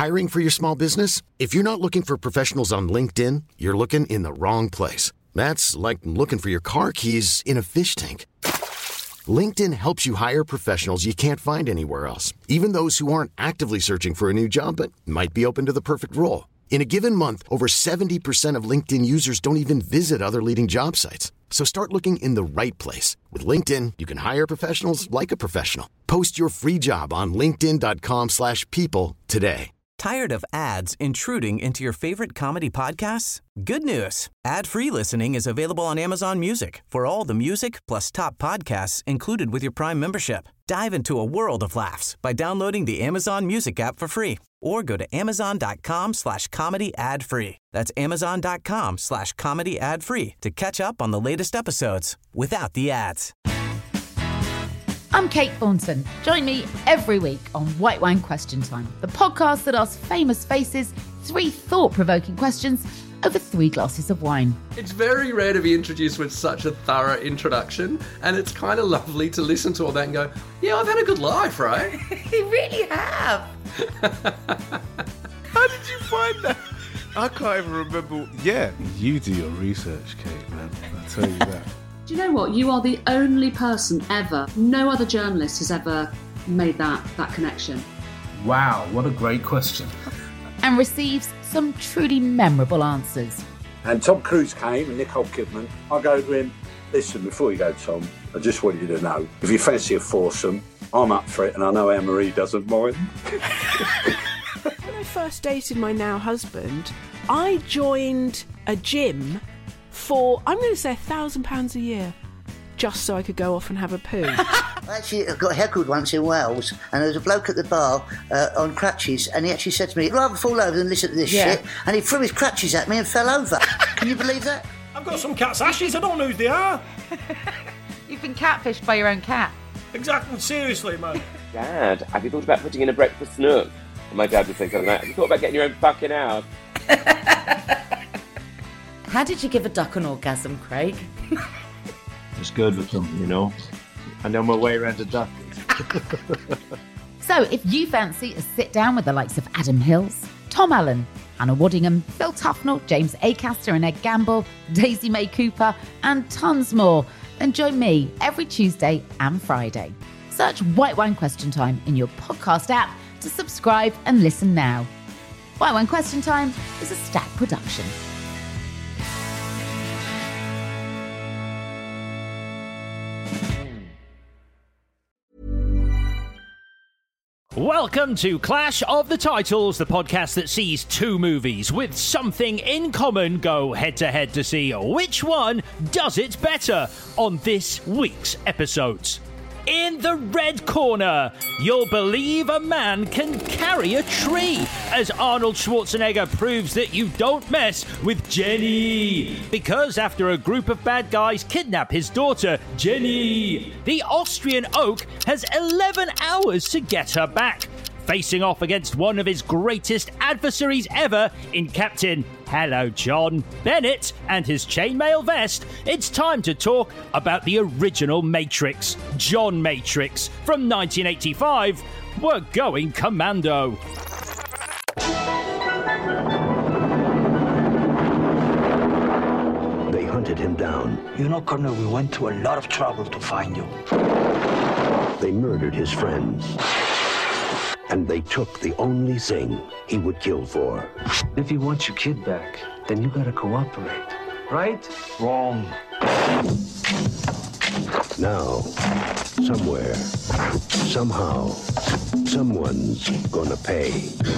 Hiring for your small business? If you're not looking for professionals on LinkedIn, you're looking in the wrong place. That's like looking for your car keys in a fish tank. LinkedIn helps you hire professionals you can't find anywhere else, even those who aren't actively searching for a new job but might be open to the perfect role. In a given month, over 70% of LinkedIn users don't even visit other leading job sites. So start looking in the right place. With LinkedIn, you can hire professionals like a professional. Post your free job on linkedin.com/people today. Tired of ads intruding into your favorite comedy podcasts? Good news. Ad-free listening is available on Amazon Music for all the music plus top podcasts included with your Prime membership. Dive into a world of laughs by downloading the Amazon Music app for free or go to amazon.com/comedy ad-free. That's amazon.com/comedy ad-free to catch up on the latest episodes without the ads. I'm Kate Thornton. Join me every week on White Wine Question Time, the podcast that asks famous faces 3 thought-provoking questions over 3 glasses of wine. It's very rare to be introduced with such a thorough introduction, and it's kind of lovely to listen to all that and go, yeah, I've had a good life, right? You really have. How did you find that? I can't even remember. Yeah, you do your research, Kate, man. I'll tell you that. Do you know what? You are the only person ever, no other journalist has ever made that connection. Wow, what a great question. And receives some truly memorable answers. And Tom Cruise came and Nicole Kidman. I go to him, listen, before you go, Tom, I just want you to know, if you fancy a foursome, I'm up for it, and I know Anne-Marie doesn't mind. When I first dated my now husband, I joined a gym for, I'm going to say £1,000 a year, just so I could go off and have a poo. Actually, I got heckled once in Wales, and there was a bloke at the bar on crutches, and he actually said to me, I'd rather fall over than listen to this shit, and he threw his crutches at me and fell over. Can you believe that? I've got some cat's ashes, I don't know who they are. You've been catfished by your own cat. Exactly, seriously, man. Dad, have you thought about putting in a breakfast nook? And my dad would say something like, have you thought about getting your own fucking house? How did you give a duck an orgasm, Craig? It's good with them, you know. I know my way around a duck. So if you fancy a sit down with the likes of Adam Hills, Tom Allen, Hannah Waddingham, Phil Tufnell, James Acaster and Ed Gamble, Daisy May Cooper, and tons more, then join me every Tuesday and Friday. Search White Wine Question Time in your podcast app to subscribe and listen now. White Wine Question Time is a Stack production. Welcome to Clash of the Titles, the podcast that sees 2 movies with something in common go head-to-head to see which one does it better on this week's episodes. In the red corner, you'll believe a man can carry a tree, as Arnold Schwarzenegger proves that you don't mess with Jenny. Because after a group of bad guys kidnap his daughter, Jenny, the Austrian oak has 11 hours to get her back, facing off against one of his greatest adversaries ever in Captain Hello John Bennett and his chainmail vest. It's time to talk about the original Matrix, John Matrix, from 1985. We're going commando. They hunted him down. You know, Colonel, we went to a lot of trouble to find you. They murdered his friends. And they took the only thing he would kill for. If you want your kid back, then you gotta cooperate. Right? Wrong. Now, somewhere, somehow, someone's gonna pay.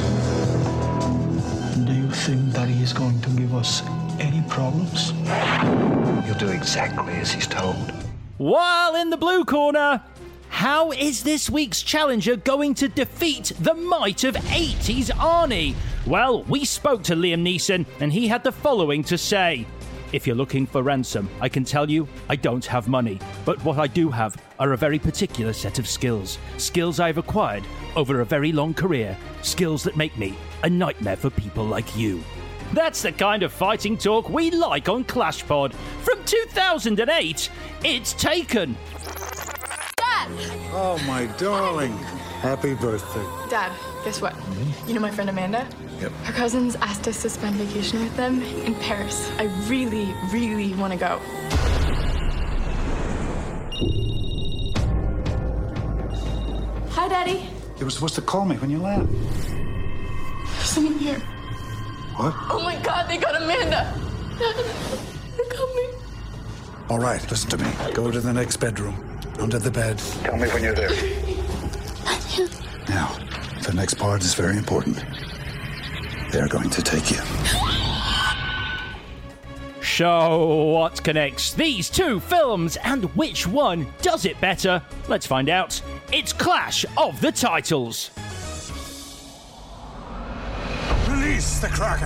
Do you think Daddy is going to give us any problems? You'll do exactly as he's told. While in the blue corner, how is this week's challenger going to defeat the might of 80s Arnie? Well, we spoke to Liam Neeson, and he had the following to say. If you're looking for ransom, I can tell you I don't have money. But what I do have are a very particular set of skills. Skills I've acquired over a very long career. Skills that make me a nightmare for people like you. That's the kind of fighting talk we like on ClashPod. From 2008, it's Taken. Oh, my darling. Happy birthday. Dad, guess what? You know my friend Amanda? Yep. Her cousins asked us to spend vacation with them in Paris. I really, really want to go. Hi, Daddy. You were supposed to call me when you land. Someone here. What? Oh my God, they got Amanda. They're coming. All right, listen to me. Go to the next bedroom. Under the bed. Tell me when you're there. Now, the next part is very important. They're going to take you. So, what connects these two films and which one does it better? Let's find out. It's Clash of the Titles. Release the Kraken.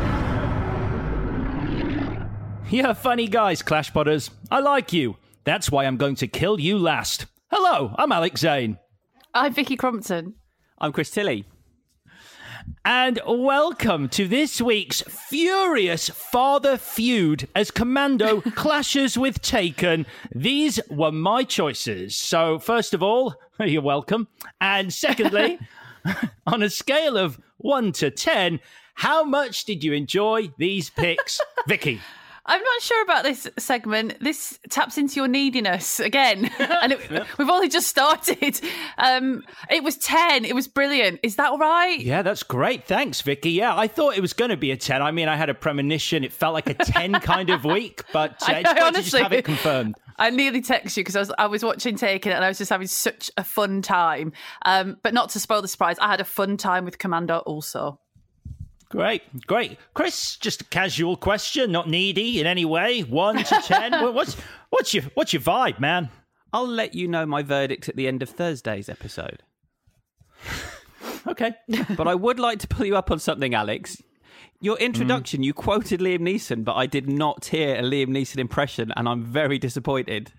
You're funny guys, Clash Potters. I like you. That's why I'm going to kill you last. Hello, I'm Alex Zane. I'm Vicky Crompton. I'm Chris Tilley. And welcome to this week's furious father feud as Commando clashes with Taken. These were my choices. So, first of all, you're welcome. And secondly, on a scale of 1 to 10, how much did you enjoy these picks? Vicky? I'm not sure about this segment. This taps into your neediness again. And we've only just started. It was 10. It was brilliant. Is that all right? Yeah, that's great. Thanks, Vicky. Yeah, I thought it was going to be a 10. I mean, I had a premonition. It felt like a 10 kind of week, but it's great to just have it confirmed. I nearly texted you because I was watching Taken and I was just having such a fun time. But not to spoil the surprise, I had a fun time with Commando also. Great. Chris, just a casual question, not needy in any way. 1 to 10. What's your vibe, man? I'll let you know my verdict at the end of Thursday's episode. Okay. But I would like to pull you up on something, Alex. Your introduction, you quoted Liam Neeson, but I did not hear a Liam Neeson impression, and I'm very disappointed.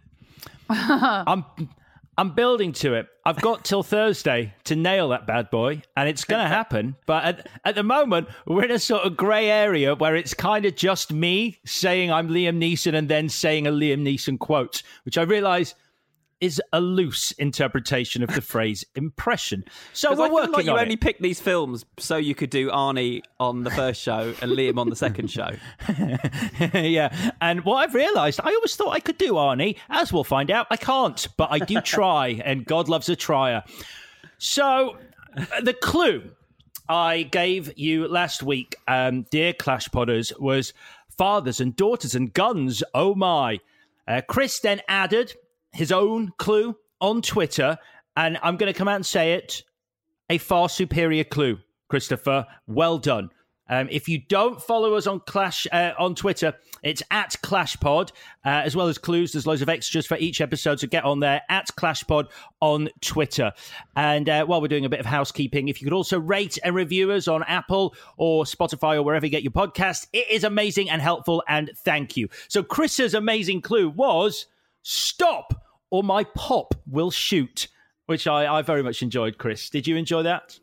I'm building to it. I've got till Thursday to nail that bad boy, and it's going to happen. But at the moment, we're in a sort of grey area where it's kind of just me saying I'm Liam Neeson and then saying a Liam Neeson quote, which I realise is a loose interpretation of the phrase impression. So we're working on it. You only picked these films so you could do Arnie on the first show and Liam on the second show. Yeah, and what I've realised, I always thought I could do Arnie. As we'll find out, I can't, but I do try, and God loves a trier. So the clue I gave you last week, dear Clash Potters, was fathers and daughters and guns. Oh my. Chris then added his own clue on Twitter, and I'm going to come out and say it, a far superior clue, Christopher. Well done. If you don't follow us on Clash on Twitter, it's at ClashPod, as well as clues. There's loads of extras for each episode, so get on there, at ClashPod on Twitter. And while we're doing a bit of housekeeping, if you could also rate and review us on Apple or Spotify or wherever you get your podcast, it is amazing and helpful, and thank you. So Chris's amazing clue was stop or my pop will shoot, which I very much enjoyed, Chris. Did you enjoy that?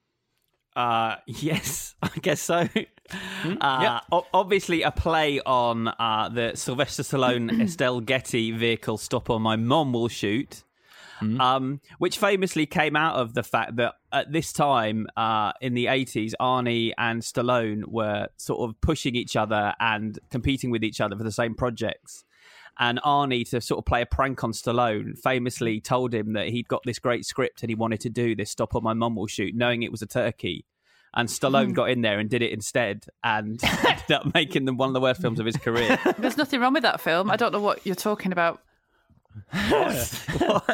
Yes, I guess so. Obviously a play on the Sylvester Stallone Estelle Getty vehicle Stop or My Mom Will Shoot, which famously came out of the fact that at this time in the 80s, Arnie and Stallone were sort of pushing each other and competing with each other for the same projects. And Arnie, to sort of play a prank on Stallone, famously told him that he'd got this great script and he wanted to do this Stop or My Mum Will Shoot, knowing it was a turkey. And Stallone got in there and did it instead and ended up making them one of the worst films of his career. There's nothing wrong with that film. I don't know what you're talking about. What?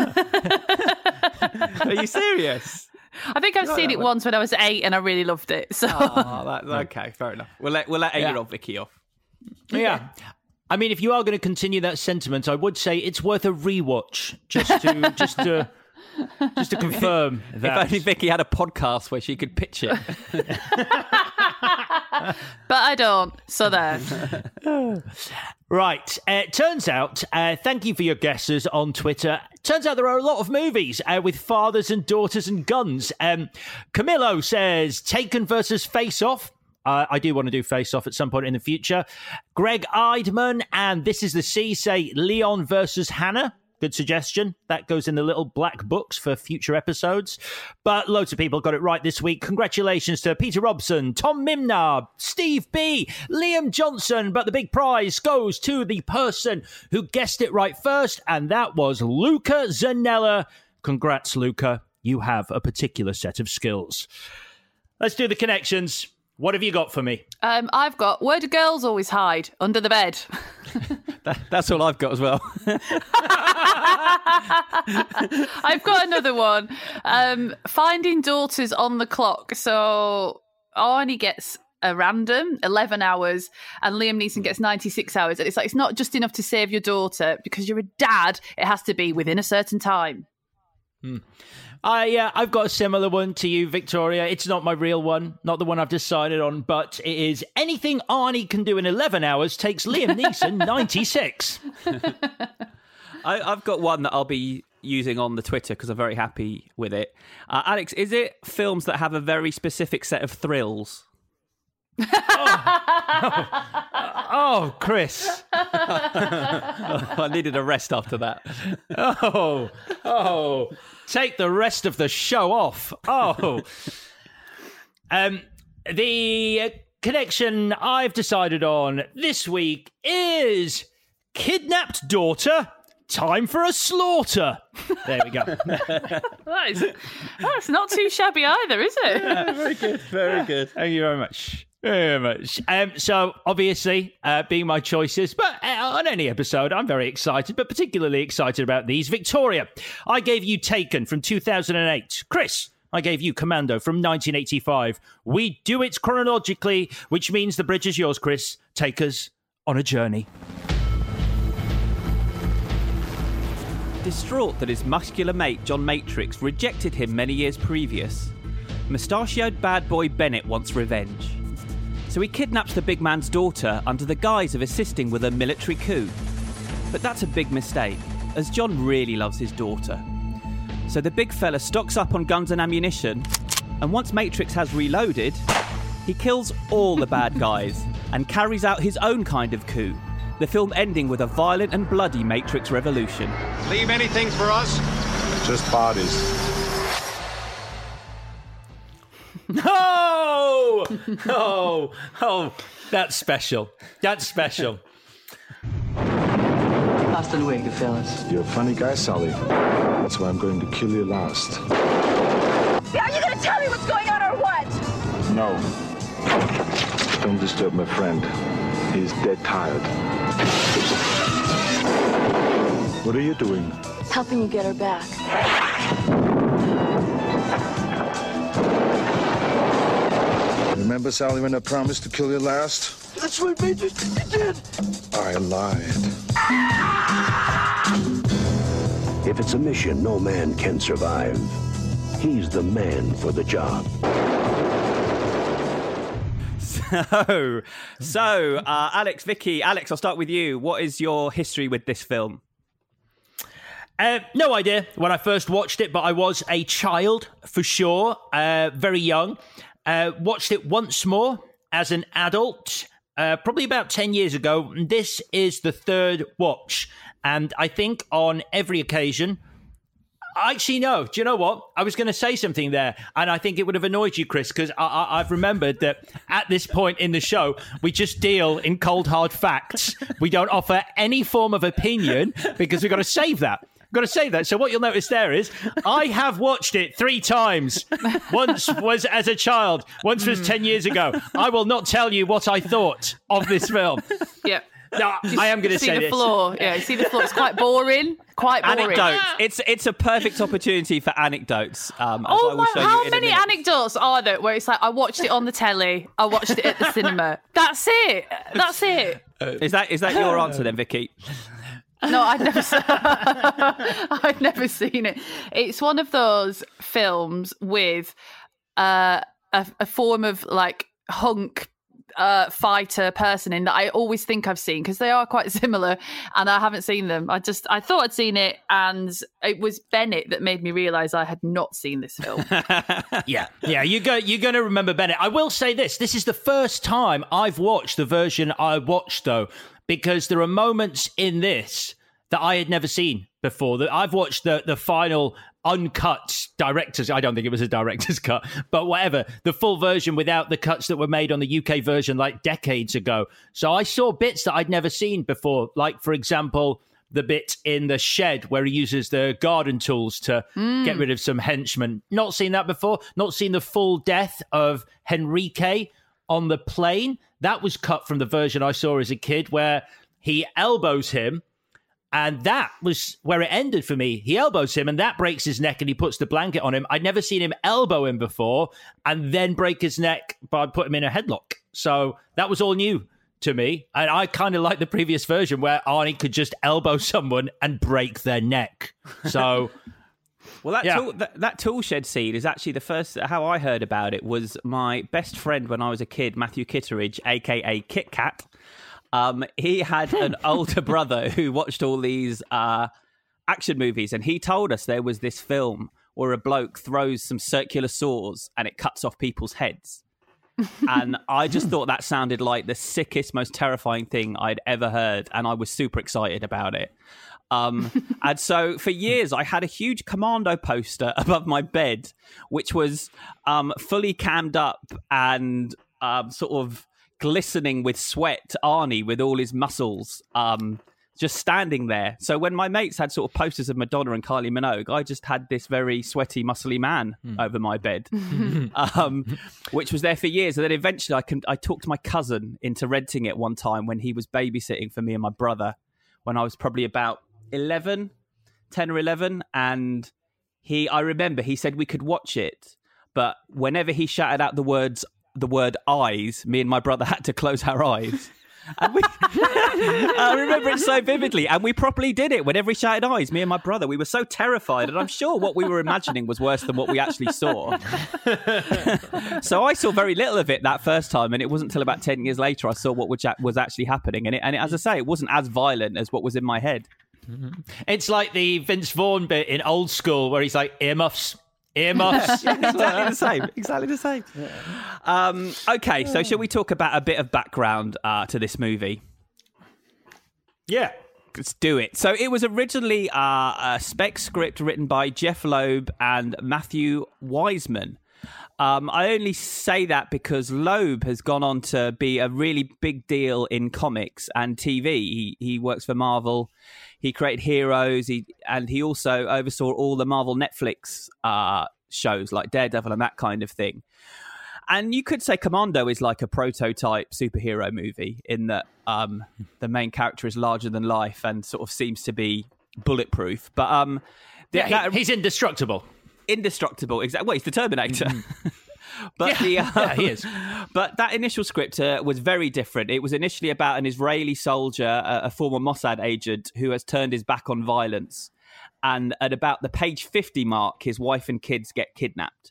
Are you serious? I think I've seen it once when I was 8 and I really loved it. So okay, fair enough. We'll let 8-year-old Vicky off. Yeah. I mean, if you are going to continue that sentiment, I would say it's worth a rewatch just to confirm that. If only Vicky had a podcast where she could pitch it. But I don't, so there. Right. Turns out, thank you for your guesses on Twitter. Turns out there are a lot of movies with fathers and daughters and guns. Camillo says Taken versus Face Off. I do want to do Face Off at some point in the future. Greg Eidman and This Is the Sea say Leon versus Hannah. Good suggestion. That goes in the little black books for future episodes. But loads of people got it right this week. Congratulations to Peter Robson, Tom Mimnar, Steve B, Liam Johnson. But the big prize goes to the person who guessed it right first, and that was Luca Zanella. Congrats, Luca. You have a particular set of skills. Let's do the connections. What have you got for me? I've got, where do girls always hide? Under the bed. That's all I've got as well. I've got another one. Finding daughters on the clock. So Arnie gets a random 11 hours and Liam Neeson gets 96 hours. And it's like, it's not just enough to save your daughter because you're a dad. It has to be within a certain time. I've got a similar one to you, Victoria. It's not my real one, not the one I've decided on, but it is anything Arnie can do in 11 hours takes Liam Neeson 96. I've got one that I'll be using on the Twitter because I'm very happy with it. Alex, is it films that have a very specific set of thrills? Oh, Chris. I needed a rest after that. Oh, take the rest of the show off. The connection I've decided on this week is kidnapped daughter, time for a slaughter. There we go. That's not too shabby either, is it? Yeah, very good, very good. Thank you very much. Very much. So, obviously, being my choices, but on any episode, I'm very excited, but particularly excited about these. Victoria, I gave you Taken from 2008. Chris, I gave you Commando from 1985. We do it chronologically, which means the bridge is yours, Chris. Take us on a journey. Distraught that his muscular mate, John Matrix, rejected him many years previous, mustachioed bad boy Bennett wants revenge. So he kidnaps the big man's daughter under the guise of assisting with a military coup. But that's a big mistake, as John really loves his daughter. So the big fella stocks up on guns and ammunition, and once Matrix has reloaded, he kills all the bad guys and carries out his own kind of coup, the film ending with a violent and bloody Matrix revolution. Leave anything for us? Just bodies. Oh, that's special. That's special. Hasta luego, fellas. You're a funny guy, Sully. That's why I'm going to kill you last. Are you going to tell me what's going on or what? No. Don't disturb my friend. He's dead tired. What are you doing? Helping you get her back. Remember, Sally, when I promised to kill you last? That's what Major did. I lied. If it's a mission no man can survive, he's the man for the job. So, Alex, Vicky, Alex, I'll start with you. What is your history with this film? No idea when I first watched it, but I was a child for sure, very young. Watched it once more as an adult, probably about 10 years ago. This is the third watch. And I think on every occasion, actually, no. Do you know what? I was going to say something there, and I think it would have annoyed you, Chris, because I've remembered that at this point in the show, we just deal in cold, hard facts. We don't offer any form of opinion because we've got to save that. Got to say that. So what you'll notice there is I have watched it 3 times. Once was as a child. Once was 10 years ago. I will not tell you what I thought of this film. Yeah. No, I am going to say the this. Floor. Yeah, see the floor. It's quite boring. Quite boring. Anecdotes. It's a perfect opportunity for anecdotes. How many anecdotes are there where it's like, I watched it on the telly, I watched it at the cinema. That's it. That's it. Is that your answer then, Vicky? No, I'd never seen it. It's one of those films with a form of like hunk fighter person in that I always think I've seen, because they are quite similar, and I haven't seen them. I thought I'd seen it, and it was Bennett that made me realise I had not seen this film. Yeah, you're going to remember Bennett. I will say this is the first time I've watched the version I watched, though, because there are moments in this that I had never seen before. I've watched the final uncut director's. I don't think it was a director's cut, but whatever. The full version without the cuts that were made on the UK version like decades ago. So I saw bits that I'd never seen before. Like, for example, the bit in the shed where he uses the garden tools to get rid of some henchmen. Not seen that before. Not seen the full death of Henrique on the plane. That was cut from the version I saw as a kid where he elbows him. And that was where it ended for me. He elbows him and that breaks his neck and he puts the blanket on him. I'd never seen him elbow him before and then break his neck by putting him in a headlock. So that was all new to me. And I kind of like the previous version where Arnie could just elbow someone and break their neck. So... Well, that tool shed scene is actually the first. How I heard about it was my best friend when I was a kid, Matthew Kitteridge, aka Kit Kat. He had an older brother who watched all these action movies, and he told us there was this film where a bloke throws some circular saws and it cuts off people's heads. And I just thought that sounded like the sickest, most terrifying thing I'd ever heard, and I was super excited about it. And so for years I had a huge Commando poster above my bed, which was fully cammed up and sort of glistening with sweat Arnie with all his muscles just standing there. So when my mates had sort of posters of Madonna and Kylie Minogue, I just had this very sweaty, muscly man over my bed, which was there for years. And then eventually I talked my cousin into renting it one time when he was babysitting for me and my brother when I was probably about 10 or 11, and I remember he said we could watch it, but whenever he shouted out the word eyes, me and my brother had to close our eyes. And I remember it so vividly, and we properly did it. Whenever he shouted eyes, me and my brother, we were so terrified, and I'm sure what we were imagining was worse than what we actually saw. So I saw very little of it that first time, and it wasn't until about 10 years later I saw what was actually happening. And it, as I say, it wasn't as violent as what was in my head. It's like the Vince Vaughn bit in Old School where he's like, earmuffs. Exactly the same. Okay, so shall we talk about a bit of background to this movie? Yeah. Let's do it. So it was originally a spec script written by Jeff Loeb and Matthew Wiseman. I only say that because Loeb has gone on to be a really big deal in comics and TV. He works for Marvel. He created Heroes. He also oversaw all the Marvel Netflix shows like Daredevil and that kind of thing. And you could say Commando is like a prototype superhero movie in that the main character is larger than life and sort of seems to be bulletproof. But he's indestructible. Indestructible, exactly. Well, he's the Terminator. But he is. But that initial script was very different. It was initially about an Israeli soldier, a former Mossad agent, who has turned his back on violence. And at about the page 50 mark, his wife and kids get kidnapped.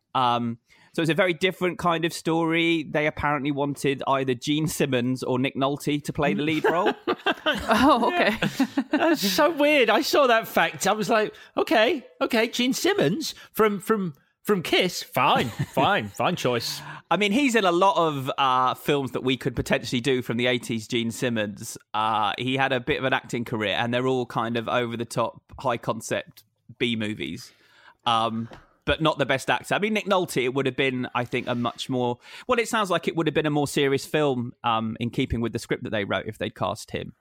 So it's a very different kind of story. They apparently wanted either Gene Simmons or Nick Nolte to play the lead role. Oh, okay. That's so weird. I saw that fact. I was like, okay, Gene Simmons from Kiss, fine choice. I mean, he's in a lot of films that we could potentially do from the 80s, Gene Simmons. He had a bit of an acting career, and they're all kind of over-the-top, high-concept B-movies. But not the best actor. I mean, Nick Nolte, it would have been, I think, a much more... Well, it sounds like it would have been a more serious film in keeping with the script that they wrote if they'd cast him.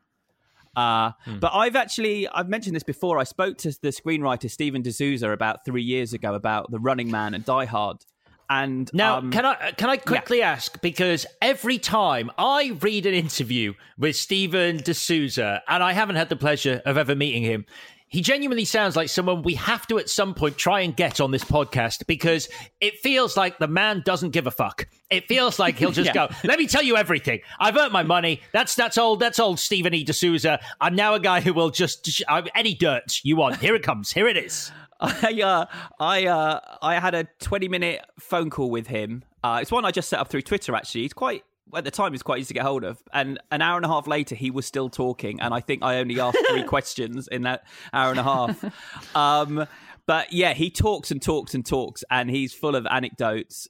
But I've mentioned this before. I spoke to the screenwriter Steven D'Souza about 3 years ago about The Running Man and Die Hard. And now, can I quickly ask, because every time I read an interview with Steven D'Souza, and I haven't had the pleasure of ever meeting him, he genuinely sounds like someone we have to at some point try and get on this podcast, because it feels like the man doesn't give a fuck. It feels like he'll just go, let me tell you everything. I've earned my money. That's old Stephen E. D'Souza. I'm now a guy who will just any dirt you want. Here it comes. Here it is. I had a 20-minute phone call with him. It's one I just set up through Twitter, actually. At the time, it's quite easy to get hold of. And an hour and a half later, he was still talking. And I think I only asked 3 questions in that hour and a half. But yeah, he talks and talks and talks, and he's full of anecdotes.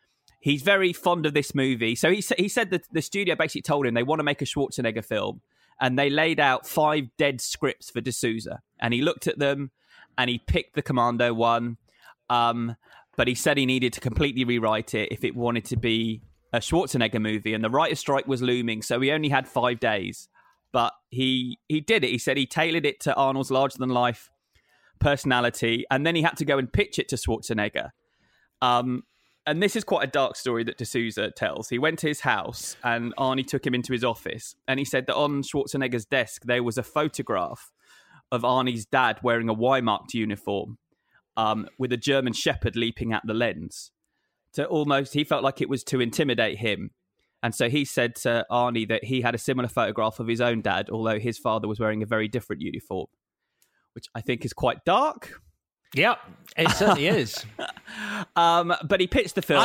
He's very fond of this movie. So he said that the studio basically told him they want to make a Schwarzenegger film. and they laid out 5 dead scripts for D'Souza, and he looked at them and he picked the Commando one, but he said he needed to completely rewrite it if it wanted to be a Schwarzenegger movie, and the writer's strike was looming, so he only had 5 days. But he did it. He said he tailored it to Arnold's larger-than-life personality, and then he had to go and pitch it to Schwarzenegger. And this is quite a dark story that D'Souza tells. He went to his house, and Arnie took him into his office, and he said that on Schwarzenegger's desk there was a photograph of Arnie's dad wearing a Y-marked uniform with a German Shepherd leaping at the lens. He felt like it was to intimidate him. And so he said to Arnie that he had a similar photograph of his own dad, although his father was wearing a very different uniform, which I think is quite dark. Yeah, it certainly is. But he pitched the film.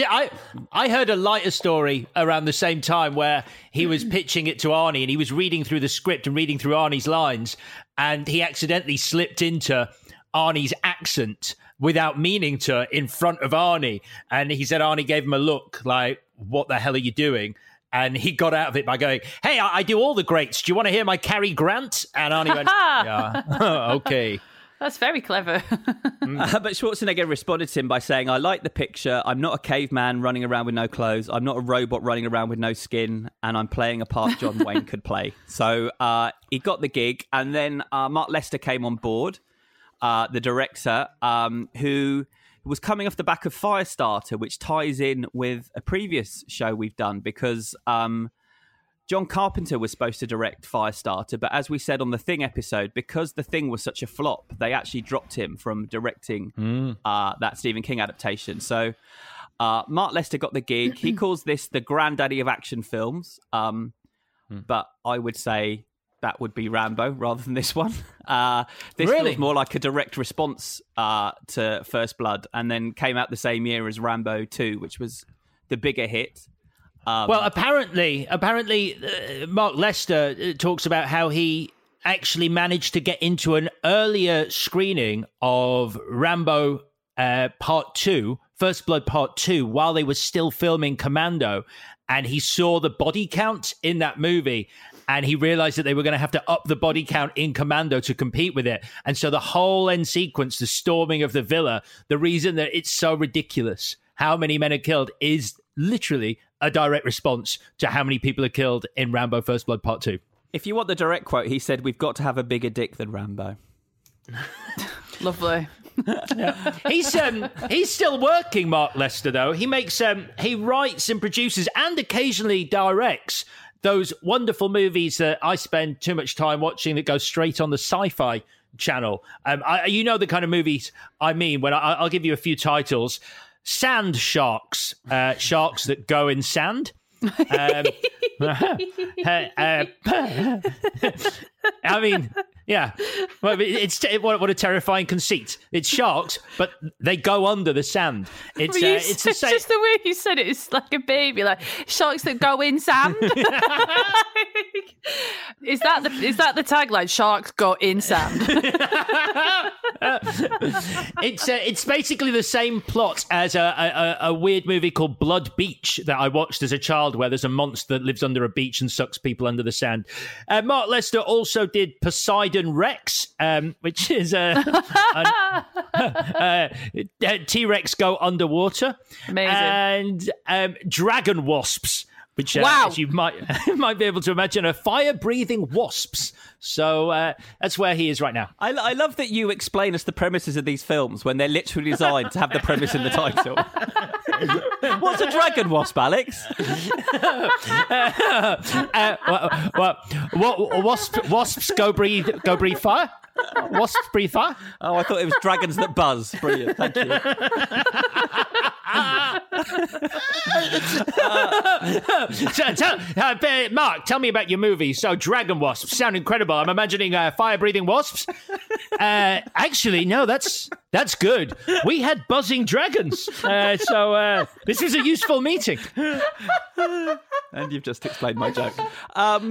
I heard a lighter story around the same time where he was pitching it to Arnie, and he was reading through the script and reading through Arnie's lines, and he accidentally slipped into Arnie's accent without meaning to in front of Arnie. And he said Arnie gave him a look like, what the hell are you doing? And he got out of it by going, hey, I do all the greats. Do you want to hear my Cary Grant? And Arnie went, yeah, okay. That's very clever. But Schwarzenegger responded to him by saying, I like the picture. I'm not a caveman running around with no clothes. I'm not a robot running around with no skin. And I'm playing a part John Wayne could play. So he got the gig. And then Mark Lester came on board, the director, who was coming off the back of Firestarter, which ties in with a previous show we've done, because John Carpenter was supposed to direct Firestarter, but as we said on the Thing episode, because the Thing was such a flop, they actually dropped him from directing that Stephen King adaptation. So Mark Lester got the gig. He calls this the granddaddy of action films, but I would say that would be Rambo rather than this one. This feels more like a direct response to First Blood, and then came out the same year as Rambo 2, which was the bigger hit. Well, apparently, Mark Lester talks about how he actually managed to get into an earlier screening of Rambo Part 2, First Blood Part 2, while they were still filming Commando, and he saw the body count in that movie, and he realized that they were going to have to up the body count in Commando to compete with it. And so the whole end sequence, the storming of the villa, the reason that it's so ridiculous, how many men are killed, is literally a direct response to how many people are killed in Rambo First Blood Part 2. If you want the direct quote, he said, we've got to have a bigger dick than Rambo. Lovely. Yeah. He's still working, Mark Lester, though. He writes and produces and occasionally directs those wonderful movies that I spend too much time watching that go straight on the Sci-Fi Channel. You know the kind of movies I mean when I'll give you a few titles. Sand sharks, sharks that go in sand. I mean, yeah. Well, what a terrifying conceit. It's sharks, but they go under the sand. It's the same. Just the way you said it. It's like a baby, like sharks that go in sand. Is that the tagline? Sharks go in sand. It's basically the same plot as a weird movie called Blood Beach that I watched as a child, where there's a monster that lives under a beach and sucks people under the sand. Mark Lester also did Poseidon Rex, which is T-Rex go underwater. Amazing. And Dragon Wasps, which as you might be able to imagine, are fire-breathing wasps. So that's where he is right now. I love that you explain us the premises of these films when they're literally designed to have the premise in the title. What's a dragon wasp, Alex? Wasps go breathe fire? Wasps breathe fire? Oh, I thought it was dragons that buzz. Brilliant, thank you. Mark, tell me about your movie. So, dragon wasps sound incredible. I'm imagining fire-breathing wasps. Actually, no, that's good. We had buzzing dragons. So this is a useful meeting. And you've just explained my joke. But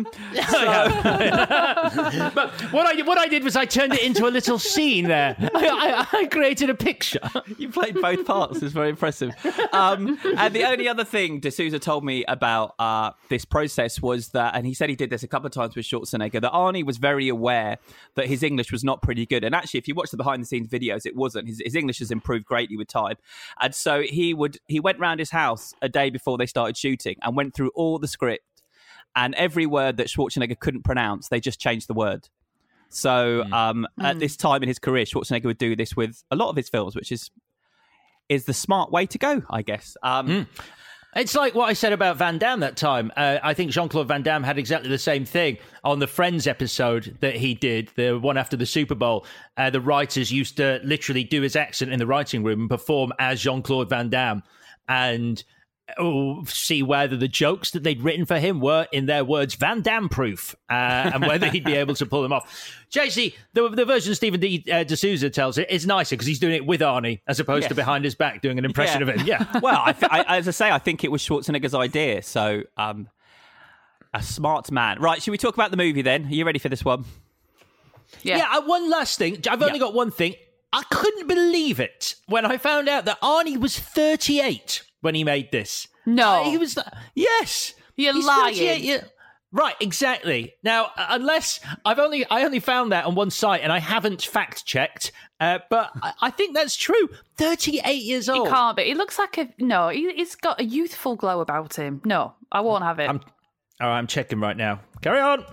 what I did was I turned it into a little scene there. I created a picture. You played both parts. It's very impressive. And the only other thing D'Souza told me about this process was that, and he said he did this a couple of times with Schwarzenegger, that Arnie was very aware that his English was not pretty good. And actually, if you watch the behind-the-scenes videos, it wasn't. His English has improved greatly with time. And so he went round his house a day before they started shooting and went through all the script. And every word that Schwarzenegger couldn't pronounce, they just changed the word. So at this time in his career, Schwarzenegger would do this with a lot of his films, which is the smart way to go, I guess. It's like what I said about Van Damme that time. I think Jean-Claude Van Damme had exactly the same thing on the Friends episode that he did, the one after the Super Bowl. The writers used to literally do his accent in the writing room and perform as Jean-Claude Van Damme and see whether the jokes that they'd written for him were, in their words, Van Damme proof, and whether he'd be able to pull them off. JC, the version Stephen D'Souza tells it is nicer because he's doing it with Arnie as opposed to behind his back doing an impression of him. Yeah. Well, as I say, I think it was Schwarzenegger's idea. So a smart man. Right, should we talk about the movie then? Are you ready for this one? Yeah, one last thing. I've only got one thing. I couldn't believe it when I found out that Arnie was 38 when he made this. No. He was... Yes. You're He's lying. 38 Right, exactly. Now, unless... I only found that on one site and I haven't fact-checked, but I think that's true. 38 years old. He can't be. He looks like he's got a youthful glow about him. No, I won't have it. I'm checking right now. Carry on.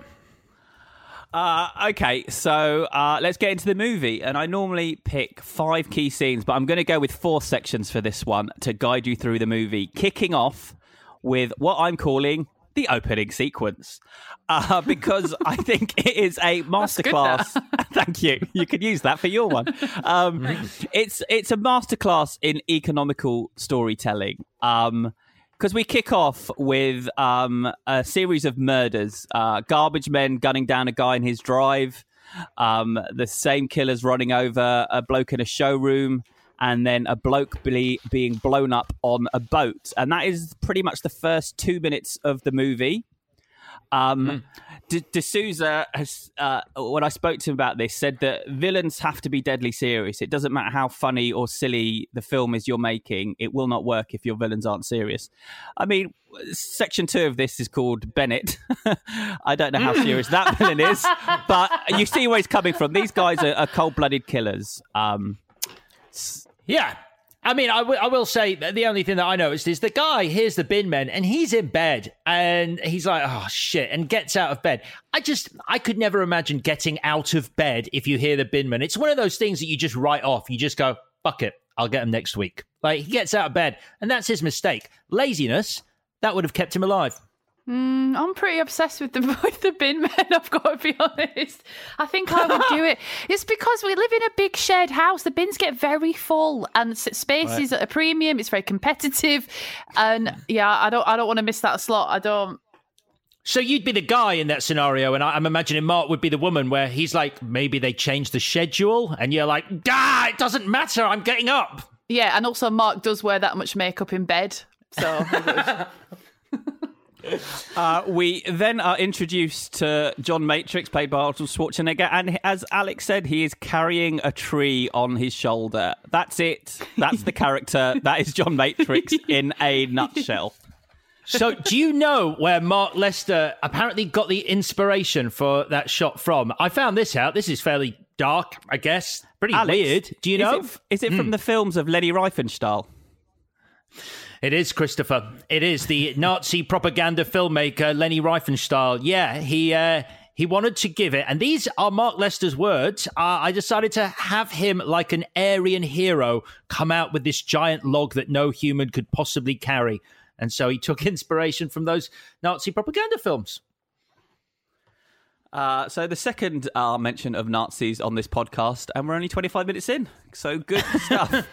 Okay, so let's get into the movie. And I normally pick 5 key scenes, but I'm going to go with 4 sections for this one to guide you through the movie, kicking off with what I'm calling the opening sequence, because I think it is a masterclass. Thank you. You could use that for your one. It's a masterclass in economical storytelling. Because we kick off with a series of murders, garbage men gunning down a guy in his drive, the same killers running over a bloke in a showroom, and then a bloke being blown up on a boat. And that is pretty much the first 2 minutes of the movie. D'Souza has, when I spoke to him about this, said that villains have to be deadly serious. It doesn't matter how funny or silly the film is you're making. It will not work if your villains aren't serious. I mean, section 2 of this is called Bennett. I don't know how serious that villain is, but you see where he's coming from. These guys are cold-blooded killers. Yeah. I mean, I will say that the only thing that I noticed is the guy hears the bin men and he's in bed and he's like, oh, shit, and gets out of bed. I could never imagine getting out of bed if you hear the bin men. It's one of those things that you just write off. You just go, fuck it, I'll get him next week. Like, he gets out of bed and that's his mistake. Laziness, that would have kept him alive. I'm pretty obsessed with the bin men, I've got to be honest. I think I would do it. It's because we live in a big shared house. The bins get very full and space is at a premium. It's very competitive. And yeah, I don't want to miss that slot. I don't. So you'd be the guy in that scenario, and I'm imagining Mark would be the woman where he's like, maybe they changed the schedule, and you're like, it doesn't matter, I'm getting up. Yeah, and also Mark does wear that much makeup in bed. So... we then are introduced to John Matrix, played by Arnold Schwarzenegger, and as Alex said, he is carrying a tree on his shoulder. That's it. That's the character. That is John Matrix in a nutshell. So do you know where Mark Lester apparently got the inspiration for that shot from? I found this out. This is fairly dark, I guess. Pretty Alex, weird. Do you know? Is it from the films of Leni Riefenstahl? It is, Christopher. It is the Nazi propaganda filmmaker Leni Riefenstahl. Yeah, he wanted to give it, and these are Mark Lester's words. I decided to have him, like an Aryan hero, come out with this giant log that no human could possibly carry. And so he took inspiration from those Nazi propaganda films. So the second mention of Nazis on this podcast, and we're only 25 minutes in. So good stuff.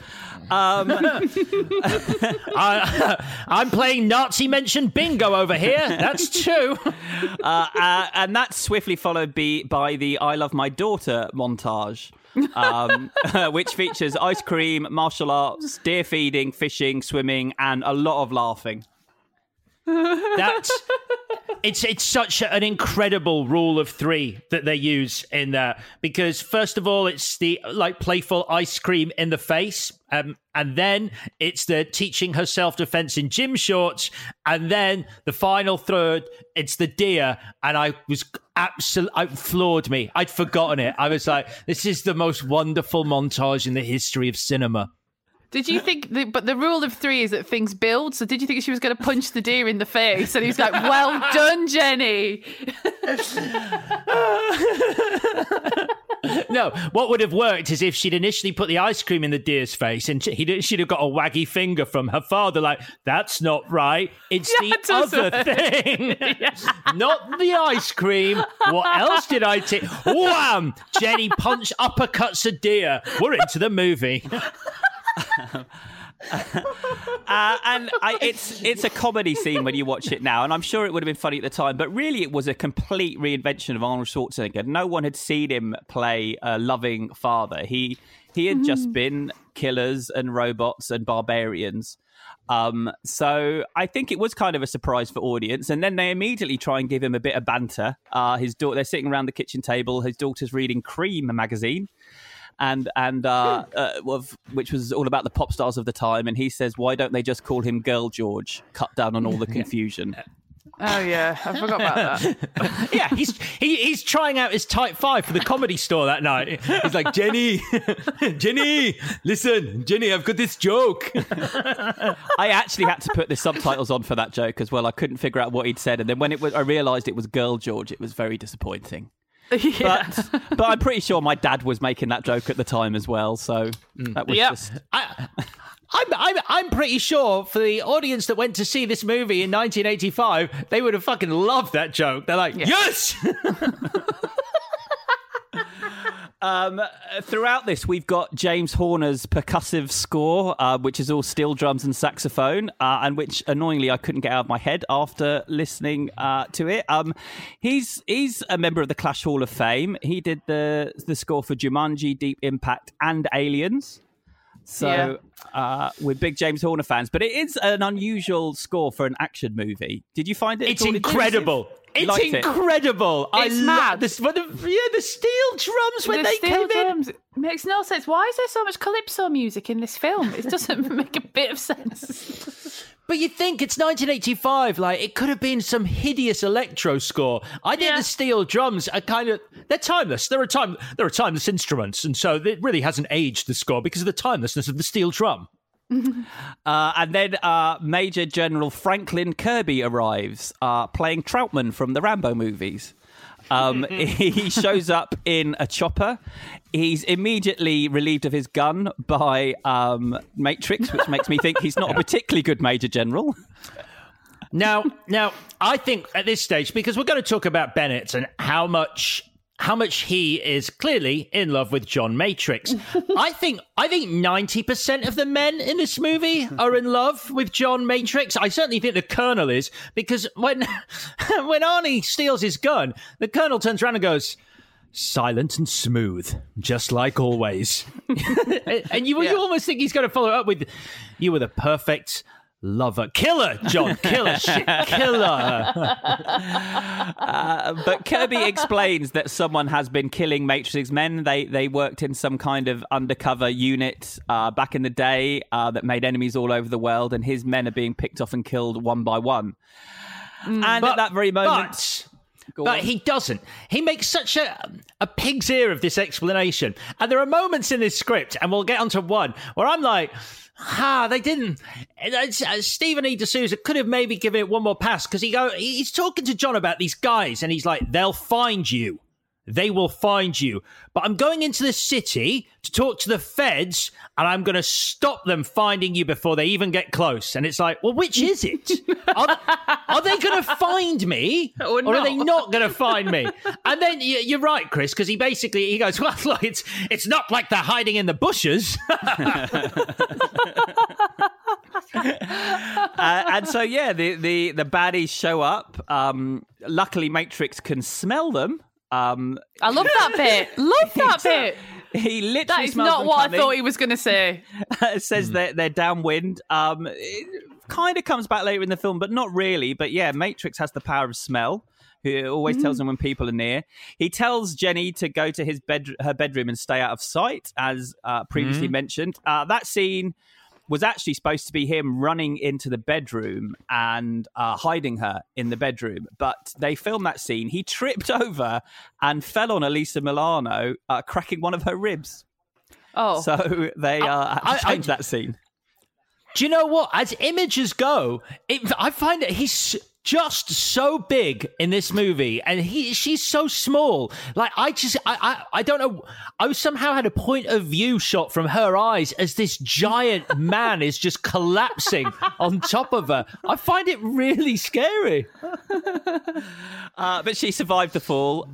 I'm playing Nazi mention bingo over here. That's 2. And that's swiftly followed by the I Love My Daughter montage, which features ice cream, martial arts, deer feeding, fishing, swimming, and a lot of laughing. It's such an incredible rule of three that they use in there, because first of all, it's the playful ice cream in the face, and then it's the teaching her self-defense in gym shorts, and then the final third, it's the deer. And I was it floored me. I'd forgotten it. I was like, this is the most wonderful montage in the history of cinema. Did you think, but the rule of three is that things build, so did you think she was going to punch the deer in the face? And he was like, well done, Jenny. No, what would have worked is if she'd initially put the ice cream in the deer's face and she'd have got a waggy finger from her father, like, that's not right. It's the other thing. Not the ice cream. What else did I take? Wham! Jenny uppercuts a deer. We're into the movie. It's a comedy scene when you watch it now, and I'm sure it would have been funny at the time, but really it was a complete reinvention of Arnold Schwarzenegger. No one had seen him play a loving father. He had just been killers and robots and barbarians. So I think it was kind of a surprise for audience, and then they immediately try and give him a bit of banter. His daughter, they're sitting around the kitchen table. His daughter's reading Cream magazine. And which was all about the pop stars of the time, and he says, why don't they just call him Girl George? Cut down on all the confusion. Oh yeah, I forgot about that. Yeah, he's trying out his Type 5 for the Comedy Store that night. He's like, Jenny, listen, Jenny, I've got this joke. I actually had to put the subtitles on for that joke as well. I couldn't figure out what he'd said, and then when I realised it was Girl George, it was very disappointing. Yeah. But I'm pretty sure my dad was making that joke at the time as well. So that was just. I'm pretty sure for the audience that went to see this movie in 1985, they would have fucking loved that joke. They're like, yes. Throughout this, we've got James Horner's percussive score, which is all steel drums and saxophone, and which annoyingly I couldn't get out of my head after listening to it. He's a member of the Clash Hall of Fame. He did the score for Jumanji, Deep Impact, and Aliens. So we're big James Horner fans, but it is an unusual score for an action movie. Did you find it? It's incredible. It's incredible. It's mad. The steel drums when they came in. It makes no sense. Why is there so much calypso music in this film? It doesn't make a bit of sense. But you think it's 1985, like it could have been some hideous electro score. I think the steel drums are they're timeless. They're a timeless instruments, and so it really hasn't aged the score because of the timelessness of the steel drum. And then Major General Franklin Kirby arrives, playing Troutman from the Rambo movies. He shows up in a chopper. He's immediately relieved of his gun by Matrix, which makes me think he's not a particularly good Major General. Now, I think at this stage, because we're going to talk about Bennett and how much he is clearly in love with John Matrix. I think 90% of the men in this movie are in love with John Matrix. I certainly think the Colonel is, because when Arnie steals his gun, the Colonel turns around and goes, silent and smooth, just like always. And you almost think he's going to follow up with, you were the perfect lover. Killer, John. Killer shit. Killer. But Kirby explains that someone has been killing Matrix's men. They worked in some kind of undercover unit back in the day that made enemies all over the world, and his men are being picked off and killed one by one. At that very moment... But he doesn't. He makes such a pig's ear of this explanation. And there are moments in this script, and we'll get onto one, where I'm like, they didn't. Stephen E. D'Souza could have maybe given it one more pass, because he's talking to John about these guys, and he's like, they'll find you. They will find you. But I'm going into the city to talk to the feds, and I'm going to stop them finding you before they even get close. And it's like, well, which is it? Are they going to find me? Or are they not going to find me? And then you're right, Chris, because he goes, well, look, it's not like they're hiding in the bushes. And so, the baddies show up. Luckily, Matrix can smell them. I love that bit. Love that bit. He literally that is not what I thought he was going to say. It says they're downwind. kind of comes back later in the film, but not really. But yeah, Matrix has the power of smell. Who always tells him when people are near. He tells Jenny to go to her bedroom and stay out of sight, as previously mentioned. That scene was actually supposed to be him running into the bedroom and hiding her in the bedroom. But they filmed that scene. He tripped over and fell on Elisa Milano, cracking one of her ribs. Oh. So they had to change that scene. Do you know what? As images go, I find that he's just so big in this movie, and she's so small. Like, I don't know. I somehow had a point of view shot from her eyes as this giant man is just collapsing on top of her. I find it really scary. But she survived the fall.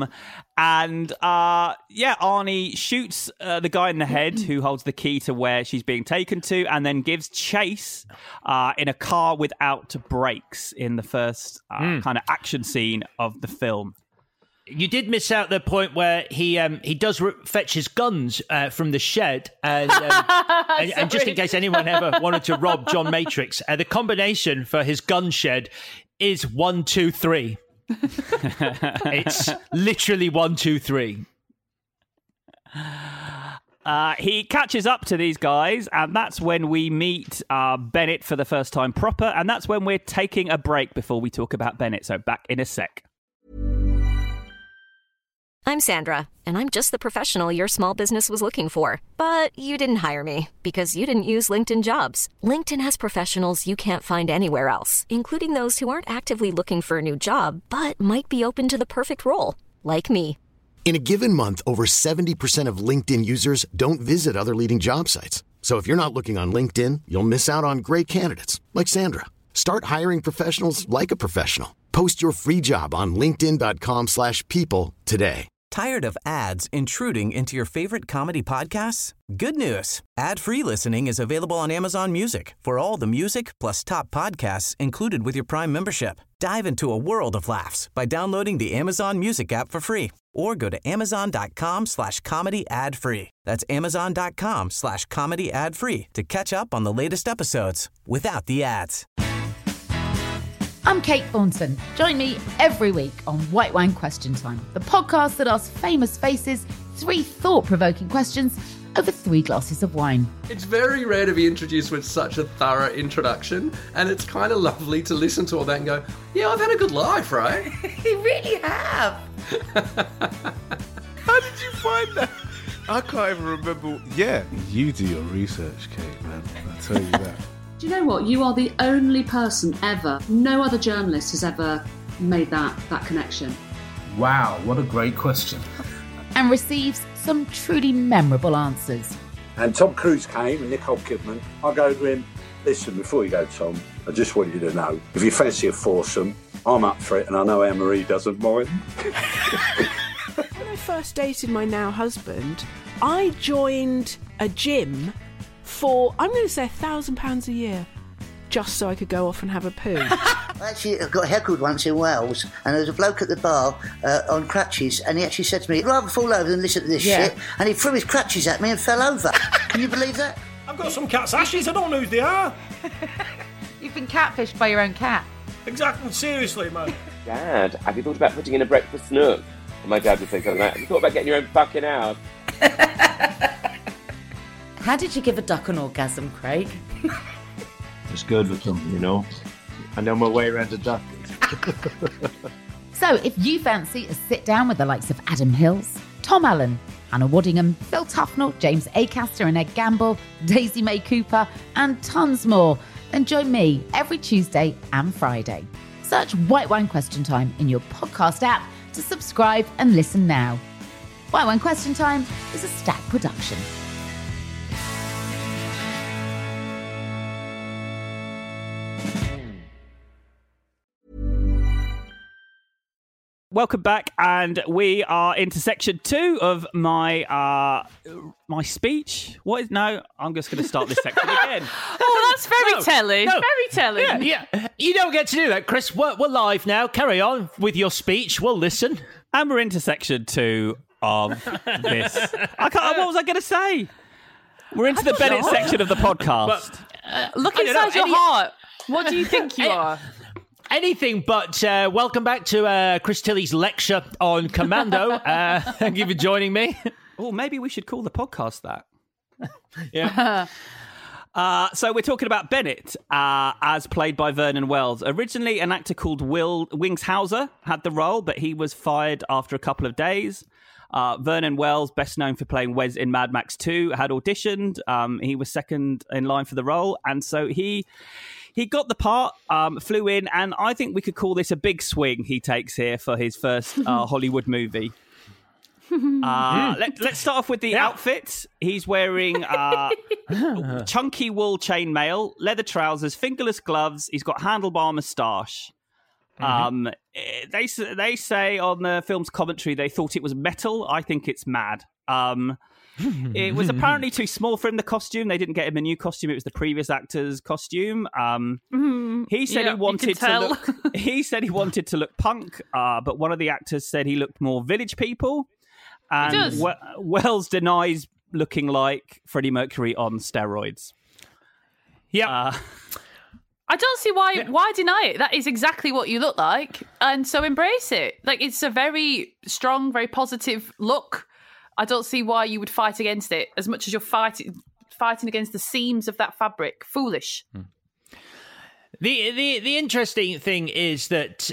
Arnie shoots the guy in the head who holds the key to where she's being taken to, and then gives chase in a car without brakes in the first kind of action scene of the film. You did miss out the point where he does fetch his guns from the shed, and just in case anyone ever wanted to rob John Matrix, the combination for his gun shed is 1, 2, 3. It's literally 1, 2, 3. He catches up to these guys, and that's when we meet Bennett for the first time proper, and that's when we're taking a break before we talk about Bennett. So back in a sec. I'm Sandra, and I'm just the professional your small business was looking for. But you didn't hire me because you didn't use LinkedIn Jobs. LinkedIn has professionals you can't find anywhere else, including those who aren't actively looking for a new job, but might be open to the perfect role, like me. In a given month, over 70% of LinkedIn users don't visit other leading job sites. So if you're not looking on LinkedIn, you'll miss out on great candidates, like Sandra. Start hiring professionals like a professional. Post your free job on linkedin.com/people today. Tired of ads intruding into your favorite comedy podcasts? Good news. Ad-free listening is available on Amazon Music for all the music plus top podcasts included with your Prime membership. Dive into a world of laughs by downloading the Amazon Music app for free or go to amazon.com/comedy ad-free. That's amazon.com/comedy ad-free to catch up on the latest episodes without the ads. I'm Kate Thornton. Join me every week on White Wine Question Time, the podcast that asks famous faces 3 thought-provoking questions over 3 glasses of wine. It's very rare to be introduced with such a thorough introduction, and it's kind of lovely to listen to all that and go, yeah, I've had a good life, right? You really have. How did you find that? I can't even remember. Yeah, you do your research, Kate, man. I tell you that. Do you know what? You are the only person ever, no other journalist has ever made that connection. Wow, what a great question. And receives some truly memorable answers. And Tom Cruise came and Nicole Kidman. I go to him, listen, before you go, Tom, I just want you to know, if you fancy a foursome, I'm up for it, and I know Anne-Marie doesn't mind. When I first dated my now husband, I joined a gym for, I'm going to say, £1,000 a year, just so I could go off and have a poo. I actually got heckled once in Wales, and there was a bloke at the bar on crutches, and he actually said to me, I'd rather fall over than listen to this shit, and he threw his crutches at me and fell over. Can you believe that? I've got some cat's ashes, I don't know who they are. You've been catfished by your own cat. Exactly, seriously, man. Dad, have you thought about putting in a breakfast nook? And my dad would say something like that. Have you thought about getting your own fucking house? How did you give a duck an orgasm, Craig? It's good with them, you know. I know my way around a duck. So if you fancy a sit down with the likes of Adam Hills, Tom Allen, Hannah Waddingham, Phil Tufnell, James Acaster and Ed Gamble, Daisy May Cooper, and tons more, then join me every Tuesday and Friday. Search White Wine Question Time in your podcast app to subscribe and listen now. White Wine Question Time is a Stack production. Welcome back, and we are into section 2 of my my speech. What is no? I'm just going to start this section again. Oh, that's very telling. no. Very telling. Yeah, you don't get to do that, Chris. We're live now. Carry on with your speech. We'll listen. And we're into section 2 of this. What was I going to say? We're into the Bennett section of the podcast. Look inside your heart. What do you think you are? Anything but welcome back to Chris Tilley's lecture on Commando. Thank you for joining me. Oh, maybe we should call the podcast that. Yeah. So we're talking about Bennett, as played by Vernon Wells. Originally, an actor called Wings Hauser had the role, but he was fired after a couple of days. Vernon Wells, best known for playing Wes in Mad Max 2, had auditioned. He was second in line for the role, and so he got the part, flew in, and I think we could call this a big swing he takes here for his first Hollywood movie. Let's start off with the outfits. He's wearing chunky wool chainmail, leather trousers, fingerless gloves. He's got handlebar moustache. They say on the film's commentary they thought it was metal. I think it's mad. It was apparently too small for him, the costume. They didn't get him a new costume. It was the previous actor's costume. He said he wanted to look punk, but one of the actors said he looked more Village People. And Wells denies looking like Freddie Mercury on steroids. Yeah. I don't see why deny it. That is exactly what you look like, and so embrace it. Like, it's a very strong, very positive look. I don't see why you would fight against it as much as you're fighting against the seams of that fabric. Foolish. The interesting thing is that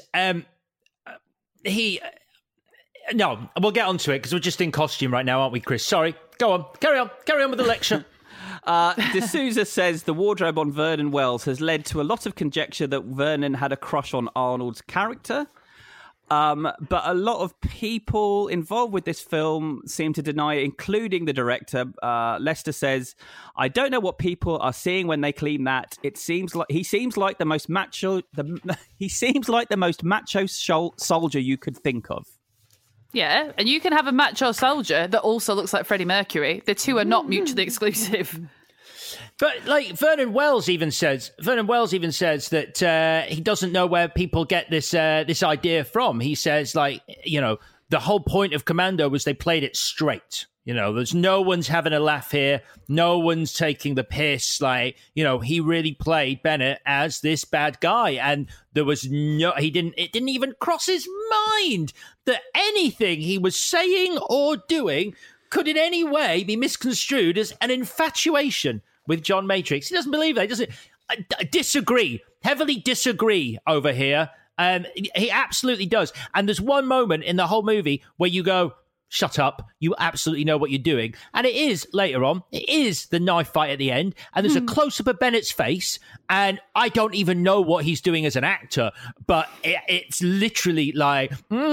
No, we'll get onto it because we're just in costume right now, aren't we, Chris? Sorry. Go on. Carry on with the lecture. D'Souza says the wardrobe on Vernon Wells has led to a lot of conjecture that Vernon had a crush on Arnold's character. But a lot of people involved with this film seem to deny it, including the director. Lester says, "I don't know what people are seeing when they claim that. It seems like he seems like the most macho. He seems like the most macho soldier you could think of." Yeah, and you can have a macho soldier that also looks like Freddie Mercury. The two are not mutually exclusive. But like Vernon Wells even says that he doesn't know where people get this idea from. He says, like, you know, the whole point of Commando was they played it straight. You know, there's no one's having a laugh here. No one's taking the piss. Like, you know, he really played Bennett as this bad guy. And there was it didn't even cross his mind that anything he was saying or doing could in any way be misconstrued as an infatuation with John Matrix. He doesn't believe that. He doesn't. Disagree. Heavily disagree over here. He absolutely does. And there's one moment in the whole movie where you go, shut up, you absolutely know what you're doing. And it is, later on, it is the knife fight at the end, and there's a close-up of Bennett's face, and I don't even know what he's doing as an actor, but it's literally like,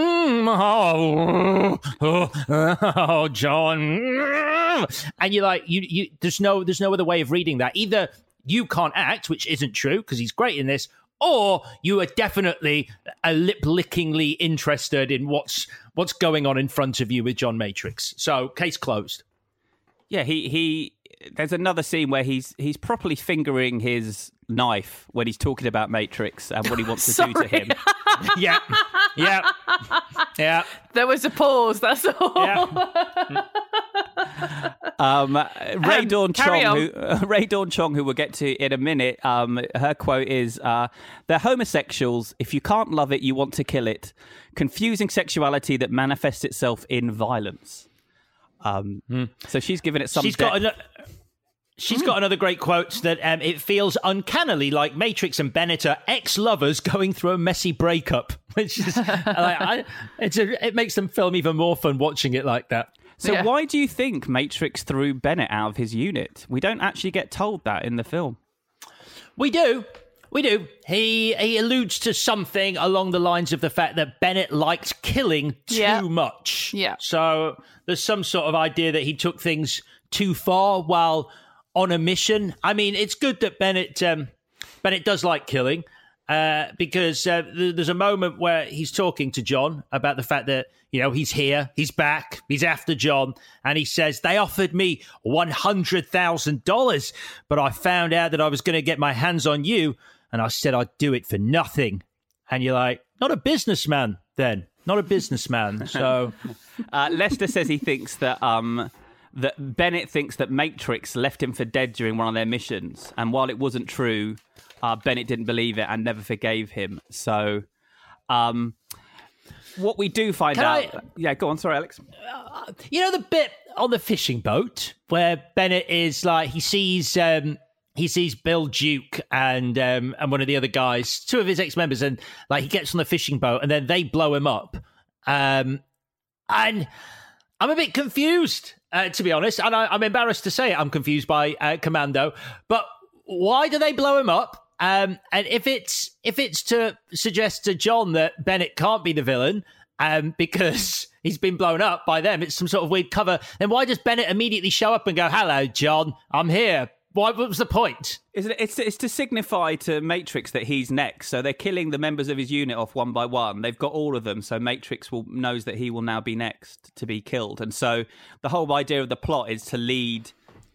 oh, John. And you're like, you there's no other way of reading that. Either you can't act, which isn't true, because he's great in this, or you are definitely a lip-lickingly interested in what's going on in front of you with John Matrix. So, case closed. Yeah, he there's another scene where he's properly fingering his knife when he's talking about Matrix and what he wants to do to him. Yeah. There was a pause, that's all. Yeah. Ray Dawn Chong, who we'll get to in a minute, her quote is, "They're homosexuals. If you can't love it, you want to kill it. Confusing sexuality that manifests itself in violence." So she's given it some depth. She's got another great quote that it feels uncannily like Matrix and Bennett are ex-lovers going through a messy breakup, which is it makes them film even more fun watching it like that. So why do you think Matrix threw Bennett out of his unit? We don't actually get told that in the film. We do. He alludes to something along the lines of the fact that Bennett liked killing too much. Yeah. So there's some sort of idea that he took things too far while on a mission. I mean, it's good that Bennett does like killing, because there's a moment where he's talking to John about the fact that, you know, he's here, he's back, he's after John, and he says, they offered me $100,000, but I found out that I was going to get my hands on you, and I said I'd do it for nothing. And you're like, not a businessman then, not a businessman. So Lester says he thinks that that Bennett thinks that Matrix left him for dead during one of their missions, and while it wasn't true, Bennett didn't believe it and never forgave him. So, what we do find out... Yeah, go on. Sorry, Alex. You know the bit on the fishing boat where Bennett is like, he sees Bill Duke and one of the other guys, two of his ex-members, and like he gets on the fishing boat and then they blow him up. And I'm a bit confused, to be honest, and I'm embarrassed to say it. I'm confused by Commando, but why do they blow him up? And if it's to suggest to John that Bennett can't be the villain, because he's been blown up by them, it's some sort of weird cover, then why does Bennett immediately show up and go, "Hello, John, I'm here"? What was the point? It's to signify to Matrix that he's next. So they're killing the members of his unit off one by one. They've got all of them. So Matrix knows that he will now be next to be killed. And so the whole idea of the plot is to lead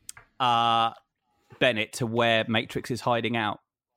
Bennett to where Matrix is hiding out.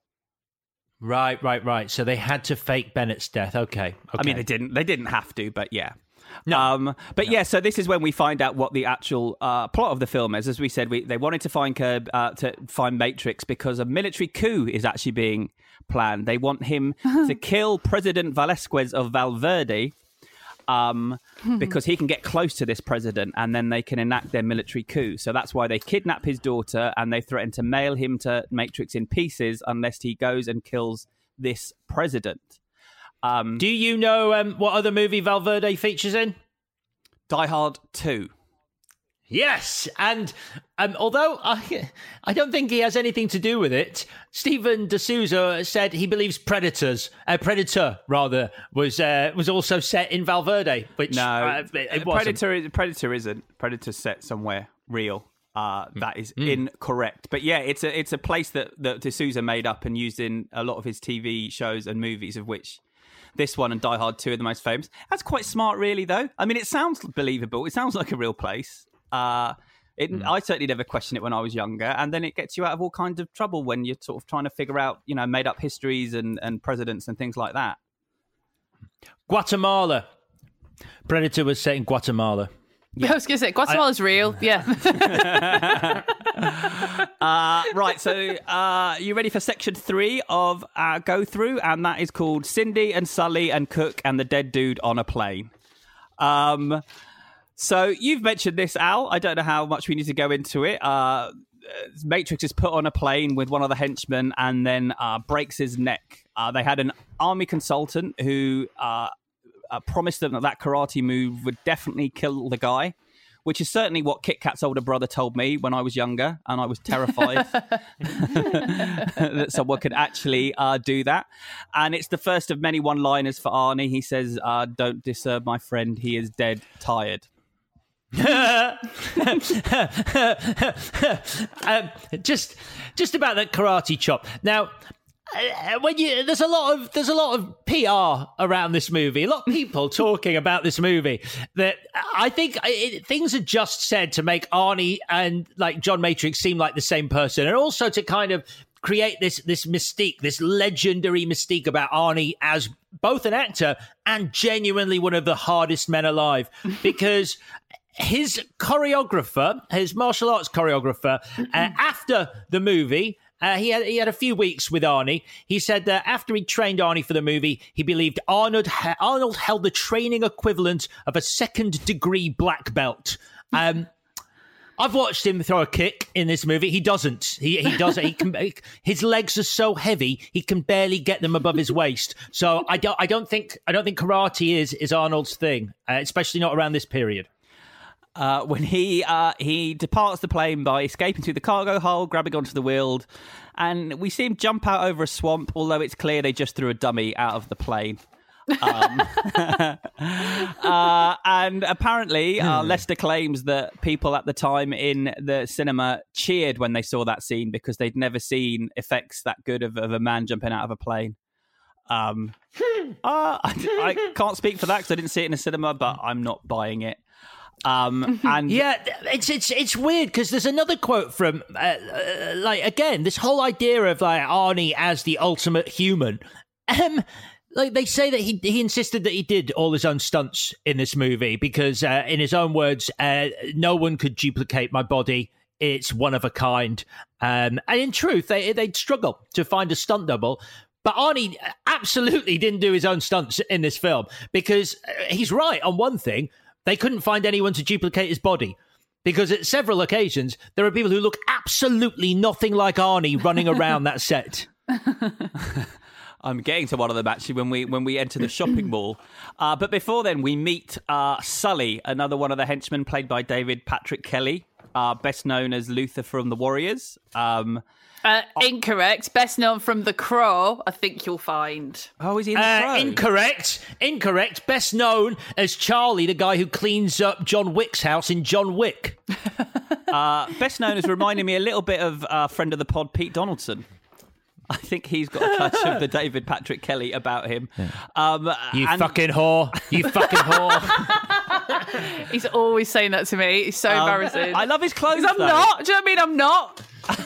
Right. So they had to fake Bennett's death. Okay. I mean, they didn't have to, but yeah. Yeah, so this is when we find out what the actual plot of the film is. As we said, they wanted to find Matrix because a military coup is actually being planned. They want him to kill President Velasquez of Valverde because he can get close to this president and then they can enact their military coup. So that's why they kidnap his daughter and they threaten to mail him to Matrix in pieces unless he goes and kills this president. Do you know what other movie Valverde features in? Die Hard 2. Yes, and although I don't think he has anything to do with it, Stephen D'Souza said he believes Predator was also set in Valverde, which it wasn't. Predator isn't. Predator's set somewhere real. That is incorrect. But yeah, it's a place that D'Souza made up and used in a lot of his TV shows and movies, of which this one and Die Hard 2 are the most famous. That's quite smart, really, though. I mean, it sounds believable. It sounds like a real place. I certainly never questioned it when I was younger, and then it gets you out of all kinds of trouble when you're sort of trying to figure out, made up histories and presidents and things like that. Guatemala. Predator was set in Guatemala. Yeah. I was going to say, Guatemala's real, yeah. Right, so you ready for section 3 of our go-through? And that is called Cindy and Sully and Cook and the Dead Dude on a Plane. So you've mentioned this, Al. I don't know how much we need to go into it. Matrix is put on a plane with one of the henchmen and then breaks his neck. They had an army consultant who... promised them that karate move would definitely kill the guy, which is certainly what Kit Kat's older brother told me when I was younger, and I was terrified that someone could actually do that. And it's the first of many one-liners for Arnie. He says, "Don't disturb my friend, he is dead tired." Just about that karate chop. Now, there's a lot of PR around this movie, a lot of people talking about this movie, that I think things are just said to make Arnie and like John Matrix seem like the same person, and also to kind of create this mystique, this legendary mystique about Arnie as both an actor and genuinely one of the hardest men alive, because his choreographer, his martial arts choreographer, after the movie, he had a few weeks with Arnie. He said that after he trained Arnie for the movie, he believed Arnold held the training equivalent of a second-degree black belt. I've watched him throw a kick in this movie. He doesn't. He doesn't. His legs are so heavy he can barely get them above his waist. So I don't think karate is Arnold's thing, especially not around this period. When he departs the plane by escaping through the cargo hold, grabbing onto the wheel, and we see him jump out over a swamp, although it's clear they just threw a dummy out of the plane. And apparently Lester claims that people at the time in the cinema cheered when they saw that scene because they'd never seen effects that good of a man jumping out of a plane. I can't speak for that because I didn't see it in a cinema, but I'm not buying it. And yeah, it's weird because there's another quote from again, this whole idea of like Arnie as the ultimate human. Like they say that he insisted that he did all his own stunts in this movie because in his own words, no one could duplicate my body it's one of a kind. And in truth, they'd struggle to find a stunt double. But Arnie absolutely didn't do his own stunts in this film, because he's right on one thing. They couldn't find anyone to duplicate his body, because at several occasions, there are people who look absolutely nothing like Arnie running around that set. I'm getting to one of them, actually, when we enter the shopping mall. But before then, we meet Sully, another one of the henchmen, played by David Patrick Kelly, best known as Luther from The Warriors. Incorrect. Best known from The Crow, I think you'll find. Oh, is he in The Crow? Incorrect. Best known as Charlie, the guy who cleans up John Wick's house in John Wick. Best known as reminding me a little bit of friend of the pod, Pete Donaldson. I think he's got a touch of the David Patrick Kelly about him. Yeah. Fucking whore. You fucking whore. He's always saying that to me. It's so embarrassing. I love his clothes, I'm not. Do you know what I mean? I'm not.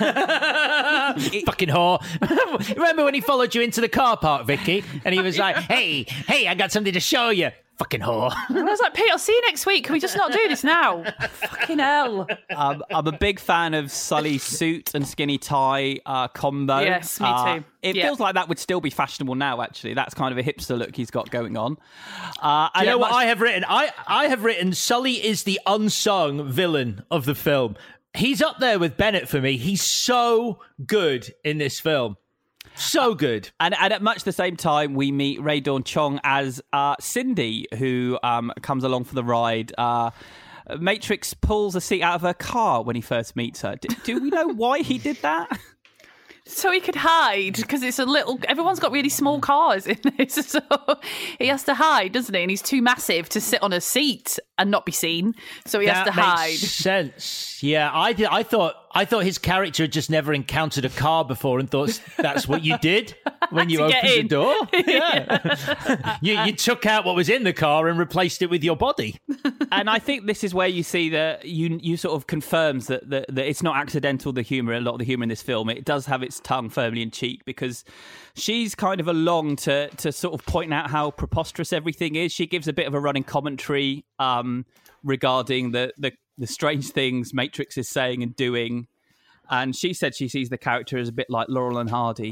Fucking whore. Remember when he followed you into the car park, Vicky? And he was like, hey, I got something to show you. Fucking whore. And I was like, Pete, I'll see you next week. Can we just not do this now? Fucking hell. I'm a big fan of Sully's suit and skinny tie combo. Yes, me too. It feels like that would still be fashionable now, actually. That's kind of a hipster look he's got going on. Do you know what I have written? I have written Sully is the unsung villain of the film. He's up there with Bennett for me. He's so good in this film. So good. And at much the same time, we meet Rae Dawn Chong as Cindy, who comes along for the ride. Matrix pulls a seat out of her car when he first meets her. Do we know why he did that? So he could hide, because it's a little... Everyone's got really small cars in this, so he has to hide, doesn't he? And he's too massive to sit on a seat and not be seen, so he has to hide. That makes sense. Yeah, I thought his character had just never encountered a car before and thought that's what you did when you opened the door. Yeah. you took out what was in the car and replaced it with your body. And I think this is where you see that you sort of confirms that it's not accidental, the humour, a lot of the humour in this film. It does have its tongue firmly in cheek, because she's kind of along to sort of point out how preposterous everything is. She gives a bit of a running commentary regarding the strange things Matrix is saying and doing. And she said she sees the character as a bit like Laurel and Hardy.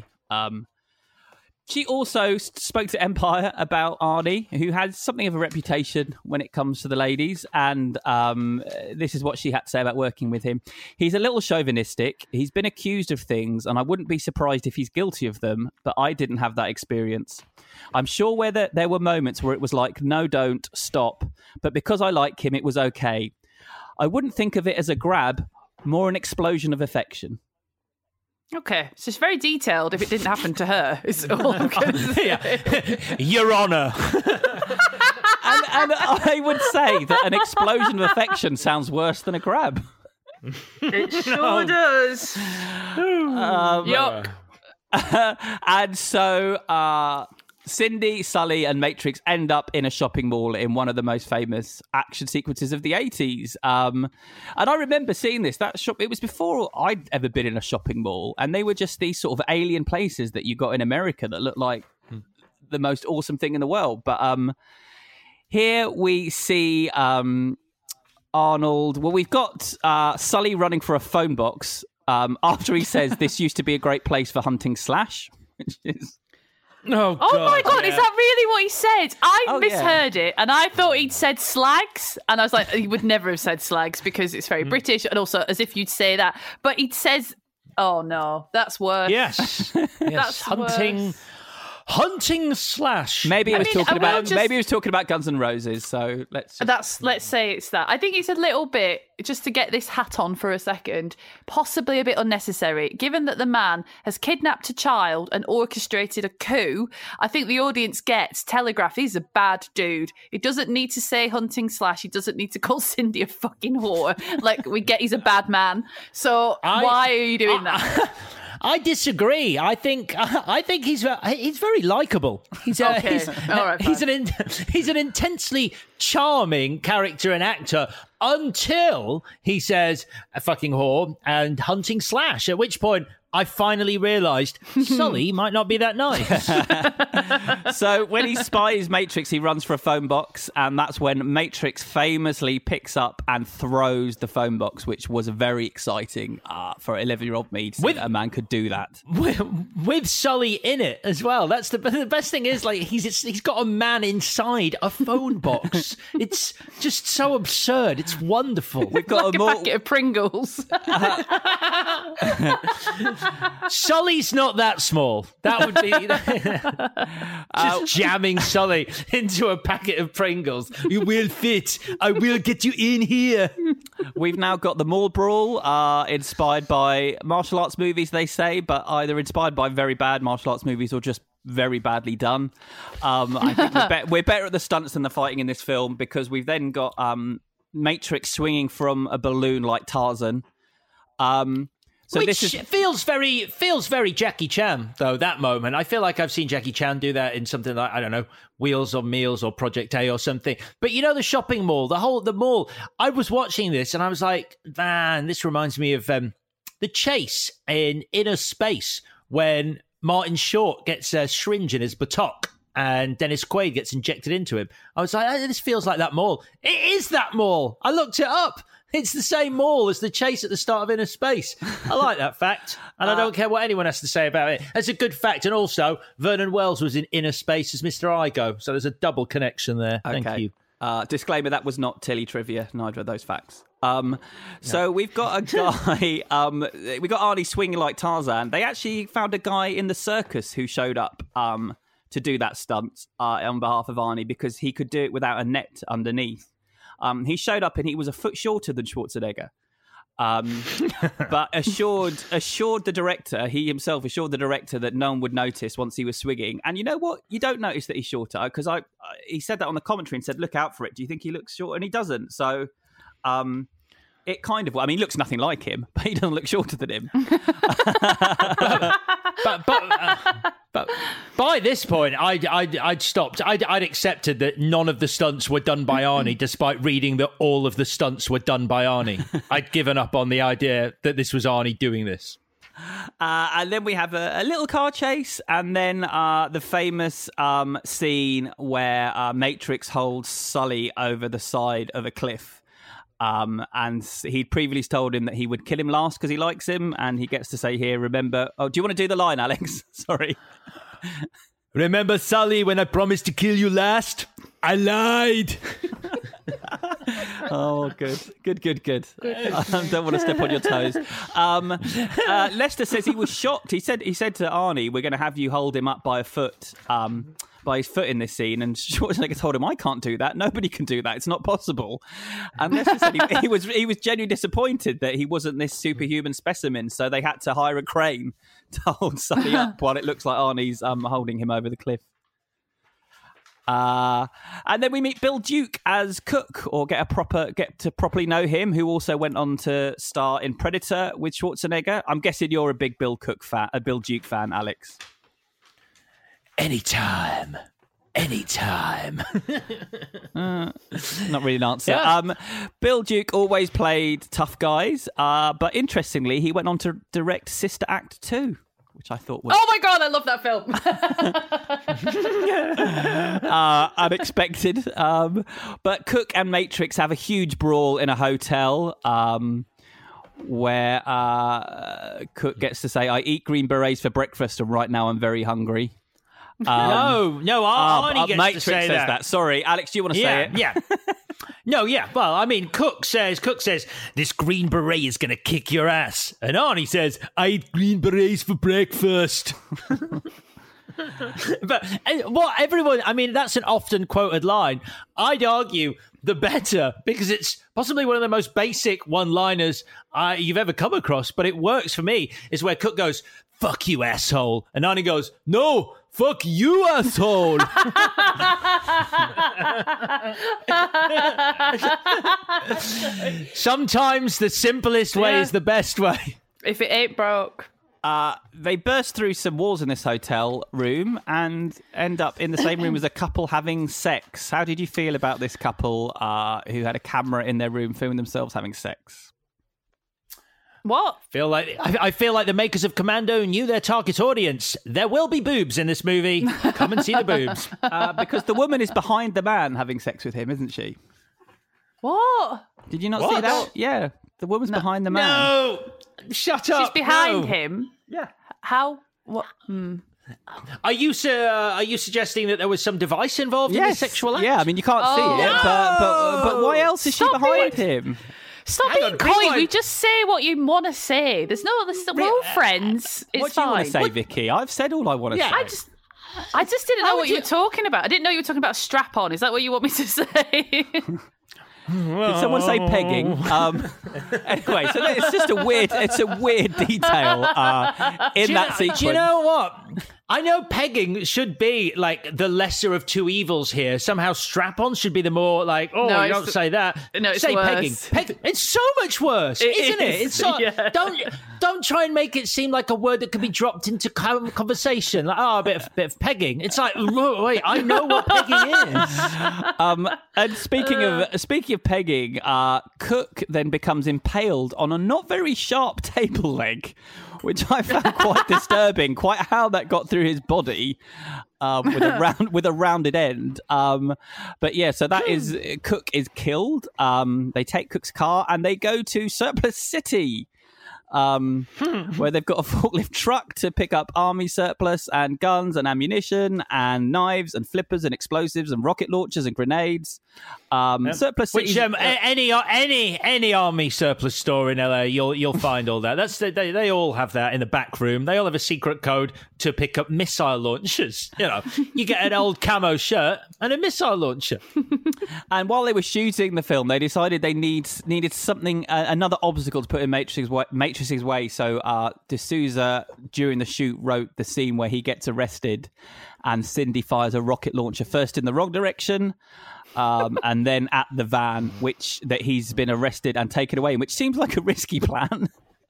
She also spoke to Empire about Arnie, who has something of a reputation when it comes to the ladies. And this is what she had to say about working with him. He's a little chauvinistic. He's been accused of things, and I wouldn't be surprised if he's guilty of them, but I didn't have that experience. I'm sure there were moments where it was like, no, don't, stop. But because I like him, it was okay. I wouldn't think of it as a grab, more an explosion of affection. Okay, so it's very detailed if it didn't happen to her. It's all I'm going to say. Your Honour. and I would say that an explosion of affection sounds worse than a grab. It sure does. Yuck. And so Cindy, Sully and Matrix end up in a shopping mall in one of the most famous action sequences of the 80s. And I remember seeing this. It was before I'd ever been in a shopping mall. And they were just these sort of alien places that you got in America that looked like the most awesome thing in the world. But here we see Arnold. Well, we've got Sully running for a phone box after he says this used to be a great place for hunting slash, which is... Oh my God, is that really what he said? I misheard it, and I thought he'd said slags, and I was like, he would never have said slags because it's very British, and also as if you'd say that. But he says, oh no, that's worse. Yes. That's Hunting slash. Maybe he was talking about Guns N' Roses. So let's say it's that. I think it's a little bit, just to get this hat on for a second, possibly a bit unnecessary. Given that the man has kidnapped a child and orchestrated a coup, I think the audience gets telegraphed. He's a bad dude. He doesn't need to say hunting slash. He doesn't need to call Cindy a fucking whore. Like, we get he's a bad man. So why are you doing that? I disagree. I think he's very likable. He's an intensely charming character and actor until he says a fucking whore and hunting slash. At which point I finally realised Sully might not be that nice. So when he spies Matrix, he runs for a phone box, and that's when Matrix famously picks up and throws the phone box, which was very exciting for 11-year-old me to see that a man could do that. With Sully in it as well. That's the best thing is, like, he's got a man inside a phone box. It's just so absurd. It's wonderful. We've got like a packet of Pringles. Sully's not that small. That would be just jamming Sully into a packet of Pringles. You will fit. I will get you in here. We've now got the mall brawl, inspired by martial arts movies, they say, but either inspired by very bad martial arts movies or just very badly done. I think we're better at the stunts than the fighting in this film, because we've then got Matrix swinging from a balloon like Tarzan. Which feels very Jackie Chan, though, that moment. I feel like I've seen Jackie Chan do that in something like, I don't know, Wheels on Meals or Project A or something. But you know, the shopping mall, the mall, I was watching this and I was like, man, this reminds me of the chase in Inner Space when Martin Short gets a syringe in his buttock and Dennis Quaid gets injected into him. I was like, this feels like that mall. It is that mall. I looked it up. It's the same mall as the chase at the start of Inner Space. I like that fact, and I don't care what anyone has to say about it. It's a good fact, and also, Vernon Wells was in Inner Space as Mr. Igo, so there's a double connection there. Thank you. Disclaimer, that was not Tilly trivia, neither of those facts. So we've got a guy, we got Arnie swinging like Tarzan. They actually found a guy in the circus who showed up to do that stunt on behalf of Arnie, because he could do it without a net underneath. He showed up and he was a foot shorter than Schwarzenegger. But assured the director, he himself assured the director that no one would notice once he was swinging. And you know what? You don't notice that he's shorter, because he said that on the commentary and said, look out for it. Do you think he looks short? And he doesn't. So it kind of, I mean, he looks nothing like him, but he doesn't look shorter than him. But by this point, I'd stopped. I'd accepted that none of the stunts were done by Arnie, despite reading that all of the stunts were done by Arnie. I'd given up on the idea that this was Arnie doing this. And then we have a little car chase, and then the famous scene where Matrix holds Sully over the side of a cliff. And he'd previously told him that he would kill him last because he likes him, and he gets to say here, remember... Oh, do you want to do the line, Alex? Sorry. Remember, Sully, when I promised to kill you last? I lied. Oh, good. I don't want to step on your toes. Lester says he was shocked. He said to Arnie, we're going to have you hold him up by a foot... by his foot in this scene, and Schwarzenegger told him, I can't do that. Nobody can do that. It's not possible. And Lester said he was genuinely disappointed that he wasn't this superhuman specimen, so they had to hire a crane to hold Sully up while it looks like Arnie's holding him over the cliff. And then we meet Bill Duke as Cook, or get to properly know him, who also went on to star in Predator with Schwarzenegger. I'm guessing you're a big Bill Duke fan, Alex. Anytime. Not really an answer. Yeah. Bill Duke always played tough guys, but interestingly, he went on to direct Sister Act 2, which I thought was... Oh my God, I love that film. Unexpected. But Cook and Matrix have a huge brawl in a hotel, where Cook gets to say, I eat Green Berets for breakfast, and right now I'm very hungry. No, Arnie gets Matrix to say says that. Sorry, Alex, do you want to say it? Yeah. No, yeah. Well, I mean, Cook says, this Green Beret is going to kick your ass. And Arnie says, I eat Green Berets for breakfast. But that's an often quoted line. I'd argue the better, because it's possibly one of the most basic one-liners you've ever come across, but it works for me, is where Cook goes, fuck you, asshole. And Arnie goes, no, fuck you, asshole. Sometimes the simplest way is the best way. If it ain't broke. They burst through some walls in this hotel room and end up in the same room as a couple having sex. How did you feel about this couple who had a camera in their room filming themselves having sex? What? I feel like the makers of Commando knew their target audience. There will be boobs in this movie. Come and see the boobs. Because the woman is behind the man having sex with him, isn't she? What? Did you not see that? Yeah, the woman's behind the man. No, shut up. She's behind No. him. Yeah. How? What? Are you suggesting that there was some device involved in the sexual act? Yeah, I mean, you can't see it, but why else is she behind him? Stop being coy. We just say what you want to say. We're all friends. It's What do you fine. want to say, Vicky? I've said all I want to say. I just didn't know what you were talking about. I didn't know you were talking about strap-on. Is that what you want me to say? Did someone say pegging? Anyway, so it's just a weird detail in that sequence. Do you know what? I know pegging should be like the lesser of two evils here. Somehow strap-on should be the more like, you don't say that. No, it's say worse. pegging. It's so much worse, isn't it? It's so, don't try and make it seem like a word that could be dropped into conversation. Like, a bit of pegging. It's like, wait, I know what pegging is. And speaking of pegging, Cook then becomes impaled on a not very sharp table leg, which I found quite disturbing. Quite how that got through his body with a rounded end. But yeah, so that is Cook is killed. They take Cook's car and they go to Surplus City. Where they've got a forklift truck to pick up army surplus and guns and ammunition and knives and flippers and explosives and rocket launchers and grenades. Surplus Which City, any army surplus store in LA, you'll find all that. They all have that in the back room. They all have a secret code to pick up missile launchers. You get an old camo shirt and a missile launcher. And while they were shooting the film, they decided they needed something, another obstacle to put in Matrix's way. So D'Souza, during the shoot, wrote the scene where he gets arrested and Cindy fires a rocket launcher first in the wrong direction and then at the van, that he's been arrested and taken away, which seems like a risky plan.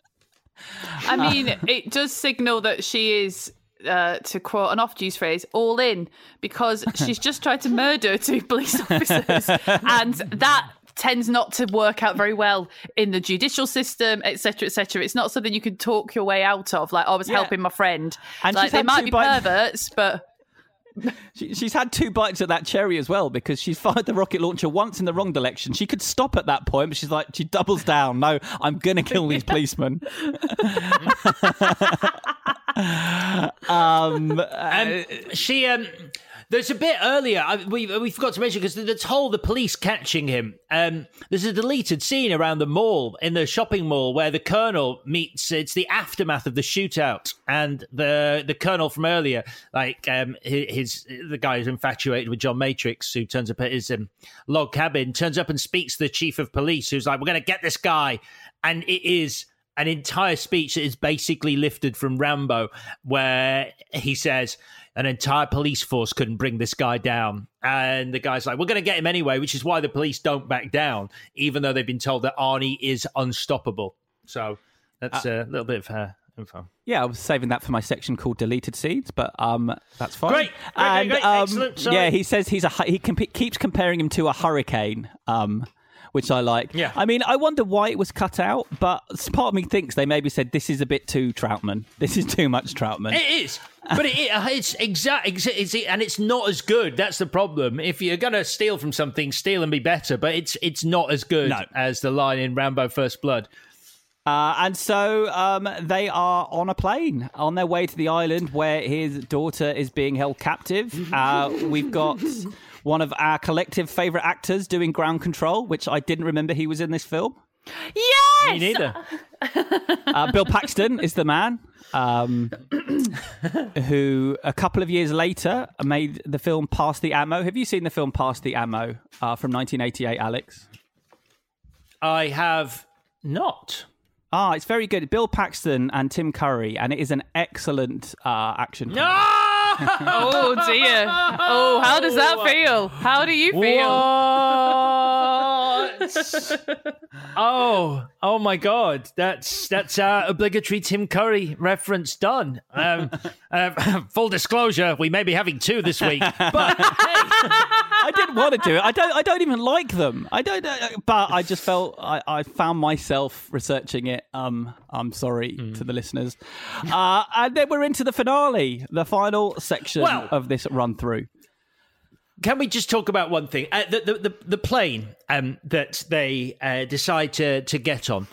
I mean, it does signal that she is, to quote an oft-used phrase, all in, because she's just tried to murder 2 police officers, and that tends not to work out very well in the judicial system, etc., etc. It's not something you can talk your way out of, like, I was helping my friend. And like, they might be perverts, but... She's had 2 bites at that cherry as well, because she's fired the rocket launcher once in the wrong direction. She could stop at that point, but she doubles down. No, I'm going to kill these policemen. There's a bit earlier, we forgot to mention, because the police catching him. There's a deleted scene around the mall, in the shopping mall, where the Colonel meets, it's the aftermath of the shootout, and the Colonel from earlier, like the guy who's infatuated with John Matrix, who turns up at his log cabin, turns up and speaks to the chief of police, who's like, we're going to get this guy. And it is an entire speech that is basically lifted from Rambo, where he says, an entire police force couldn't bring this guy down. And the guy's like, we're going to get him anyway, which is why the police don't back down, even though they've been told that Arnie is unstoppable. So that's a little bit of info. Yeah, I was saving that for my section called deleted scenes, but that's fine. Great. Excellent. Sorry. Yeah, he says keeps comparing him to a hurricane, which I like. Yeah. I mean, I wonder why it was cut out, but part of me thinks they maybe said, this is a bit too Troutman. This is too much Troutman. It is. But it's and it's not as good. That's the problem. If you're going to steal from something, steal and be better. But it's not as good as the line in Rambo First Blood. And so they are on a plane on their way to the island where his daughter is being held captive. We've got one of our collective favourite actors doing ground control, which I didn't remember he was in this film. Yes! Me neither. Bill Paxton is the man who, a couple of years later, made the film Pass the Ammo. Have you seen the film Pass the Ammo from 1988, Alex? I have not. It's very good. Bill Paxton and Tim Curry, and it is an excellent action film. No! Oh, dear. Oh, how does that feel? How do you feel? What? Oh my God! That's our obligatory Tim Curry reference done. Full disclosure: we may be having 2 this week, but I didn't want to do it. I don't even like them. I don't. But I just felt I found myself researching it. I'm sorry to the listeners. And then we're into the finale, the final section of this run through. Can we just talk about one thing? The plane that they decide to get on.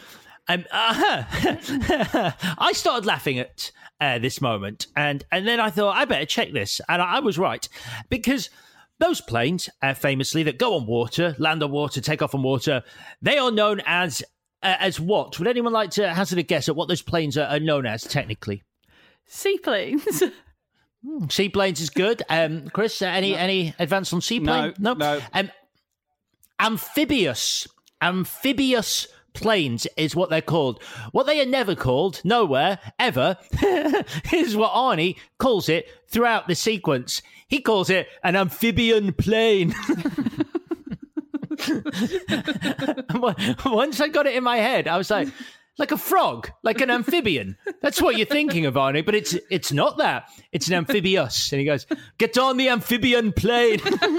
I started laughing at this moment, and then I thought I better check this, and I was right, because those planes, famously, that go on water, land on water, take off on water, they are known as what? Would anyone like to hazard a guess at what those planes are known as technically? Seaplanes. Seaplanes is good. Chris, any advance on seaplane? No. Amphibious planes is what they're called. What they are never called, nowhere, ever, is what Arnie calls it throughout the sequence. He calls it an amphibian plane. Once I got it in my head, I was like a frog, like an amphibian. That's what you're thinking of, Arnie, but it's not that. It's an amphibious. And he goes, "Get on the amphibian plane."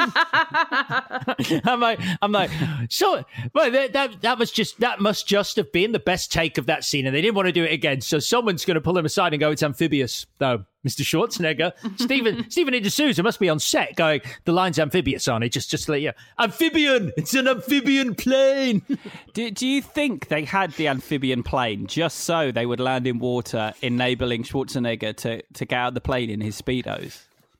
I'm like, so well, that must just have been the best take of that scene, and they didn't want to do it again. So someone's going to pull him aside and go, "It's amphibious." No, Mr. Schwarzenegger, Stephen D'Souza must be on set going, "The line's amphibious, Arnie. Just to let you, amphibian. It's an amphibian plane." Do you think they had the amphibian plane just so they would land in water, enabling Schwarzenegger to get out of the plane in his Speedos?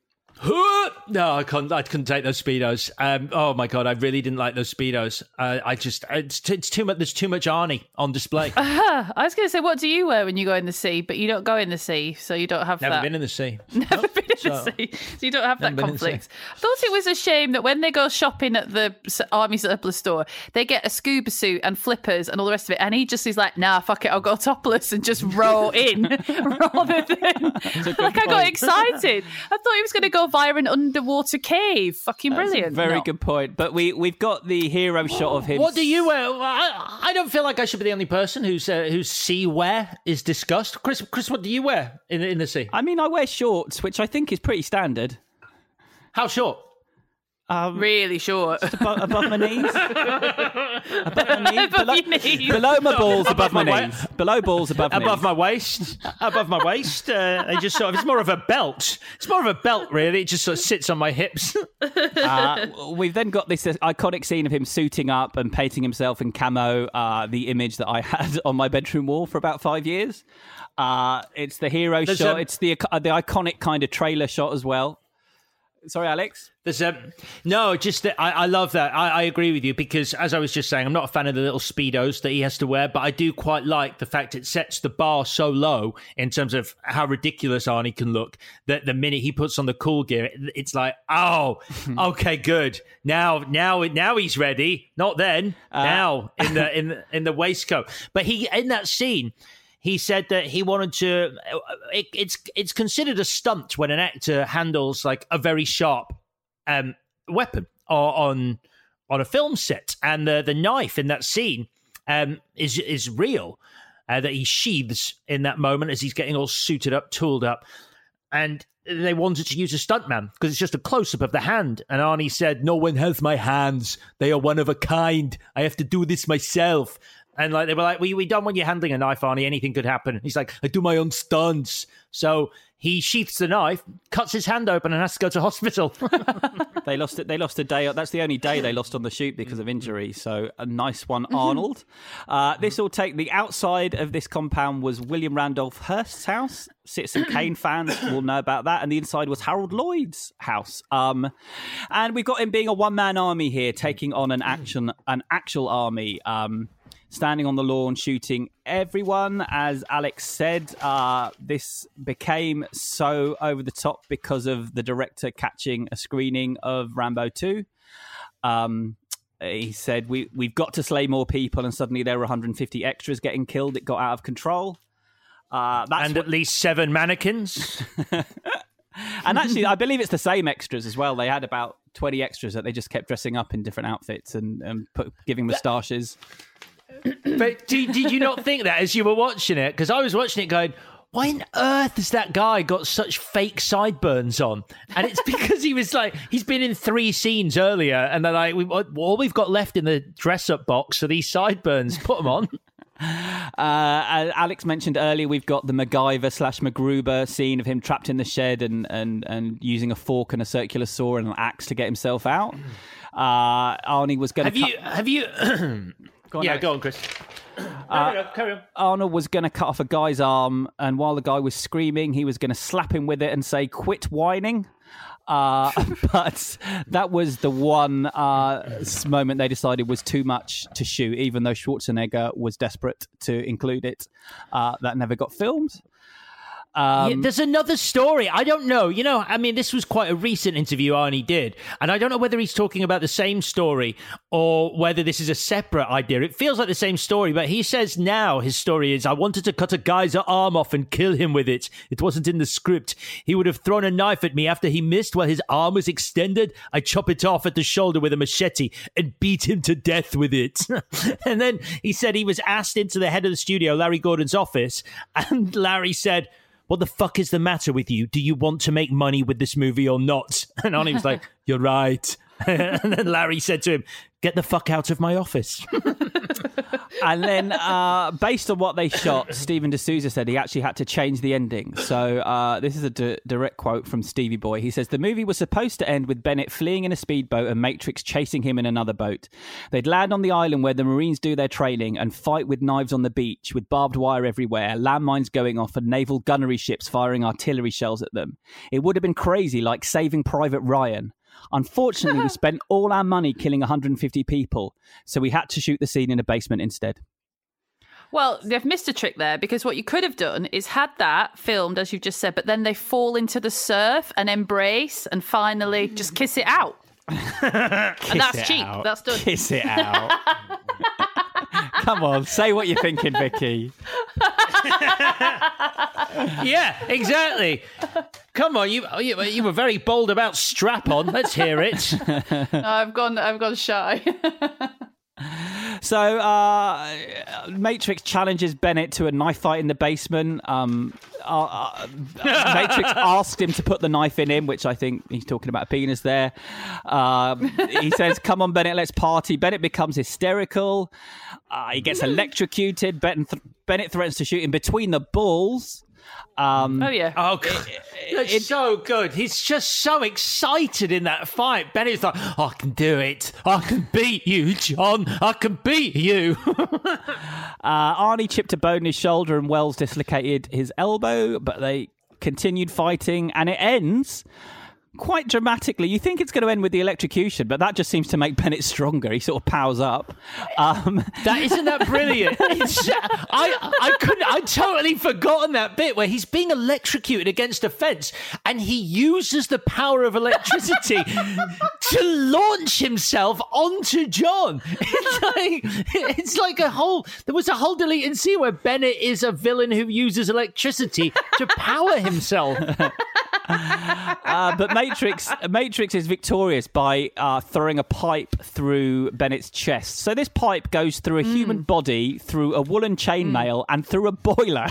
No, I couldn't take those Speedos. Oh my God, I really didn't like those Speedos. It's too much. There's too much Arnie on display. I was going to say, what do you wear when you go in the sea? But you don't go in the sea, so you don't have Never that. been in the sea. Never been in the sea, so you don't have that conflict. I thought it was a shame that when they go shopping at the army surplus store, they get a scuba suit and flippers and all the rest of it, and he just is like, "Nah, fuck it, I'll go topless and just row in," rather than like I got excited. I thought he was going to go via an underwater cave. Fucking brilliant. Very good point. But we've got the hero shot of him. What do you wear? I don't feel like I should be the only person whose sea wear is discussed. Chris, what do you wear in the sea? I mean, I wear shorts, which I think is pretty standard. How short? Really short. Just above my knees. Above my knees. Above your knees. Below my balls, above my knees. Below balls, above my waist. Above my waist. They just sort of, it's more of a belt. It's more of a belt, really. It just sort of sits on my hips. We've then got this iconic scene of him suiting up and painting himself in camo, the image that I had on my bedroom wall for about 5 years. It's the hero shot. It's the iconic kind of trailer shot as well. Sorry, Alex? No, just that I love that. I agree with you because, as I was just saying, I'm not a fan of the little Speedos that he has to wear, but I do quite like the fact it sets the bar so low in terms of how ridiculous Arnie can look that the minute he puts on the cool gear, it's like, oh, okay, good. Now he's ready. Not then. Now in the waistcoat. But in that scene, he said that he wanted to. It's considered a stunt when an actor handles like a very sharp weapon on a film set, and the knife in that scene is real. That he sheathes in that moment as he's getting all suited up, tooled up, and they wanted to use a stuntman because it's just a close up of the hand. And Arnie said, "No one has my hands; they are one of a kind. I have to do this myself." And like they were like, we don't want you handling a knife, Arnie. Anything could happen. He's like, "I do my own stunts." So he sheaths the knife, cuts his hand open, and has to go to hospital. They lost it. They lost a day. That's the only day they lost on the shoot because of injury. So a nice one, Arnold. This will take the outside of this compound was William Randolph Hearst's house. Citizen Kane fans will know about that. And the inside was Harold Lloyd's house. And we've got him being a one-man army here, taking on an actual army. Standing on the lawn, shooting everyone. As Alex said, this became so over the top because of the director catching a screening of Rambo 2. He said, we've got to slay more people, and suddenly there were 150 extras getting killed. It got out of control. At least 7 mannequins. And actually, I believe it's the same extras as well. They had about 20 extras that they just kept dressing up in different outfits and giving moustaches. But did you not think that as you were watching it? Because I was watching it going, why on earth has that guy got such fake sideburns on? And it's because he's been in 3 scenes earlier, and they're like, all we've got left in the dress-up box are these sideburns. Put them on. Alex mentioned earlier we've got the MacGyver/MacGruber scene of him trapped in the shed and using a fork and a circular saw and an axe to get himself out. Arnie was going to... Have you... Go on, Chris. Carry on. Arnold was going to cut off a guy's arm, and while the guy was screaming, he was going to slap him with it and say, "Quit whining." But that was the one moment they decided was too much to shoot, even though Schwarzenegger was desperate to include it. That never got filmed. There's another story. I don't know. This was quite a recent interview Arnie did, and I don't know whether he's talking about the same story or whether this is a separate idea. It feels like the same story, but he says now his story is, I wanted to cut a guy's arm off and kill him with it. It wasn't in the script. He would have thrown a knife at me after he missed while his arm was extended. I chop it off at the shoulder with a machete and beat him to death with it. And then he said he was asked into the head of the studio, Larry Gordon's office, and Larry said, "What the fuck is the matter with you? Do you want to make money with this movie or not?" And Arnie was like, "You're right." And then Larry said to him, "Get the fuck out of my office." And then, based on what they shot, Stephen D'Souza said he actually had to change the ending. So this is a direct quote from Stevie Boy. He says, "The movie was supposed to end with Bennett fleeing in a speedboat and Matrix chasing him in another boat. They'd land on the island where the Marines do their training and fight with knives on the beach, with barbed wire everywhere, landmines going off and naval gunnery ships firing artillery shells at them. It would have been crazy, like Saving Private Ryan. Unfortunately, we spent all our money killing 150 people, so we had to shoot the scene in a basement instead." Well, they've missed a trick there, because what you could have done is had that filmed, as you've just said, but then they fall into the surf and embrace and finally just kiss it out. And that's cheap. Out. That's done. Kiss it out. Come on, say what you're thinking, Vicky. Yeah, exactly. Come on, you were very bold about strap-on. Let's hear it. No, I've gone shy. So, Matrix challenges Bennett to a knife fight in the basement. Matrix asked him to put the knife in him, which I think he's talking about a penis there. He says, "Come on, Bennett, let's party." Bennett becomes hysterical. He gets electrocuted. Bennett threatens to shoot him between the balls. Oh, yeah. Oh, God. It's so good. He's just so excited in that fight. Bennett's like, "I can do it. I can beat you, John. I can beat you." Arnie chipped a bone in his shoulder and Wells dislocated his elbow, but they continued fighting, and it ends quite dramatically. You think it's going to end with the electrocution, but that just seems to make Bennett stronger. He sort of powers up. Isn't that brilliant? I'd totally forgotten that bit where he's being electrocuted against a fence and he uses the power of electricity to launch himself onto John. It's like there was a whole deleted scene where Bennett is a villain who uses electricity to power himself. But Matrix is victorious by throwing a pipe through Bennett's chest. So this pipe goes through a human body, through a woolen chainmail, and through a boiler.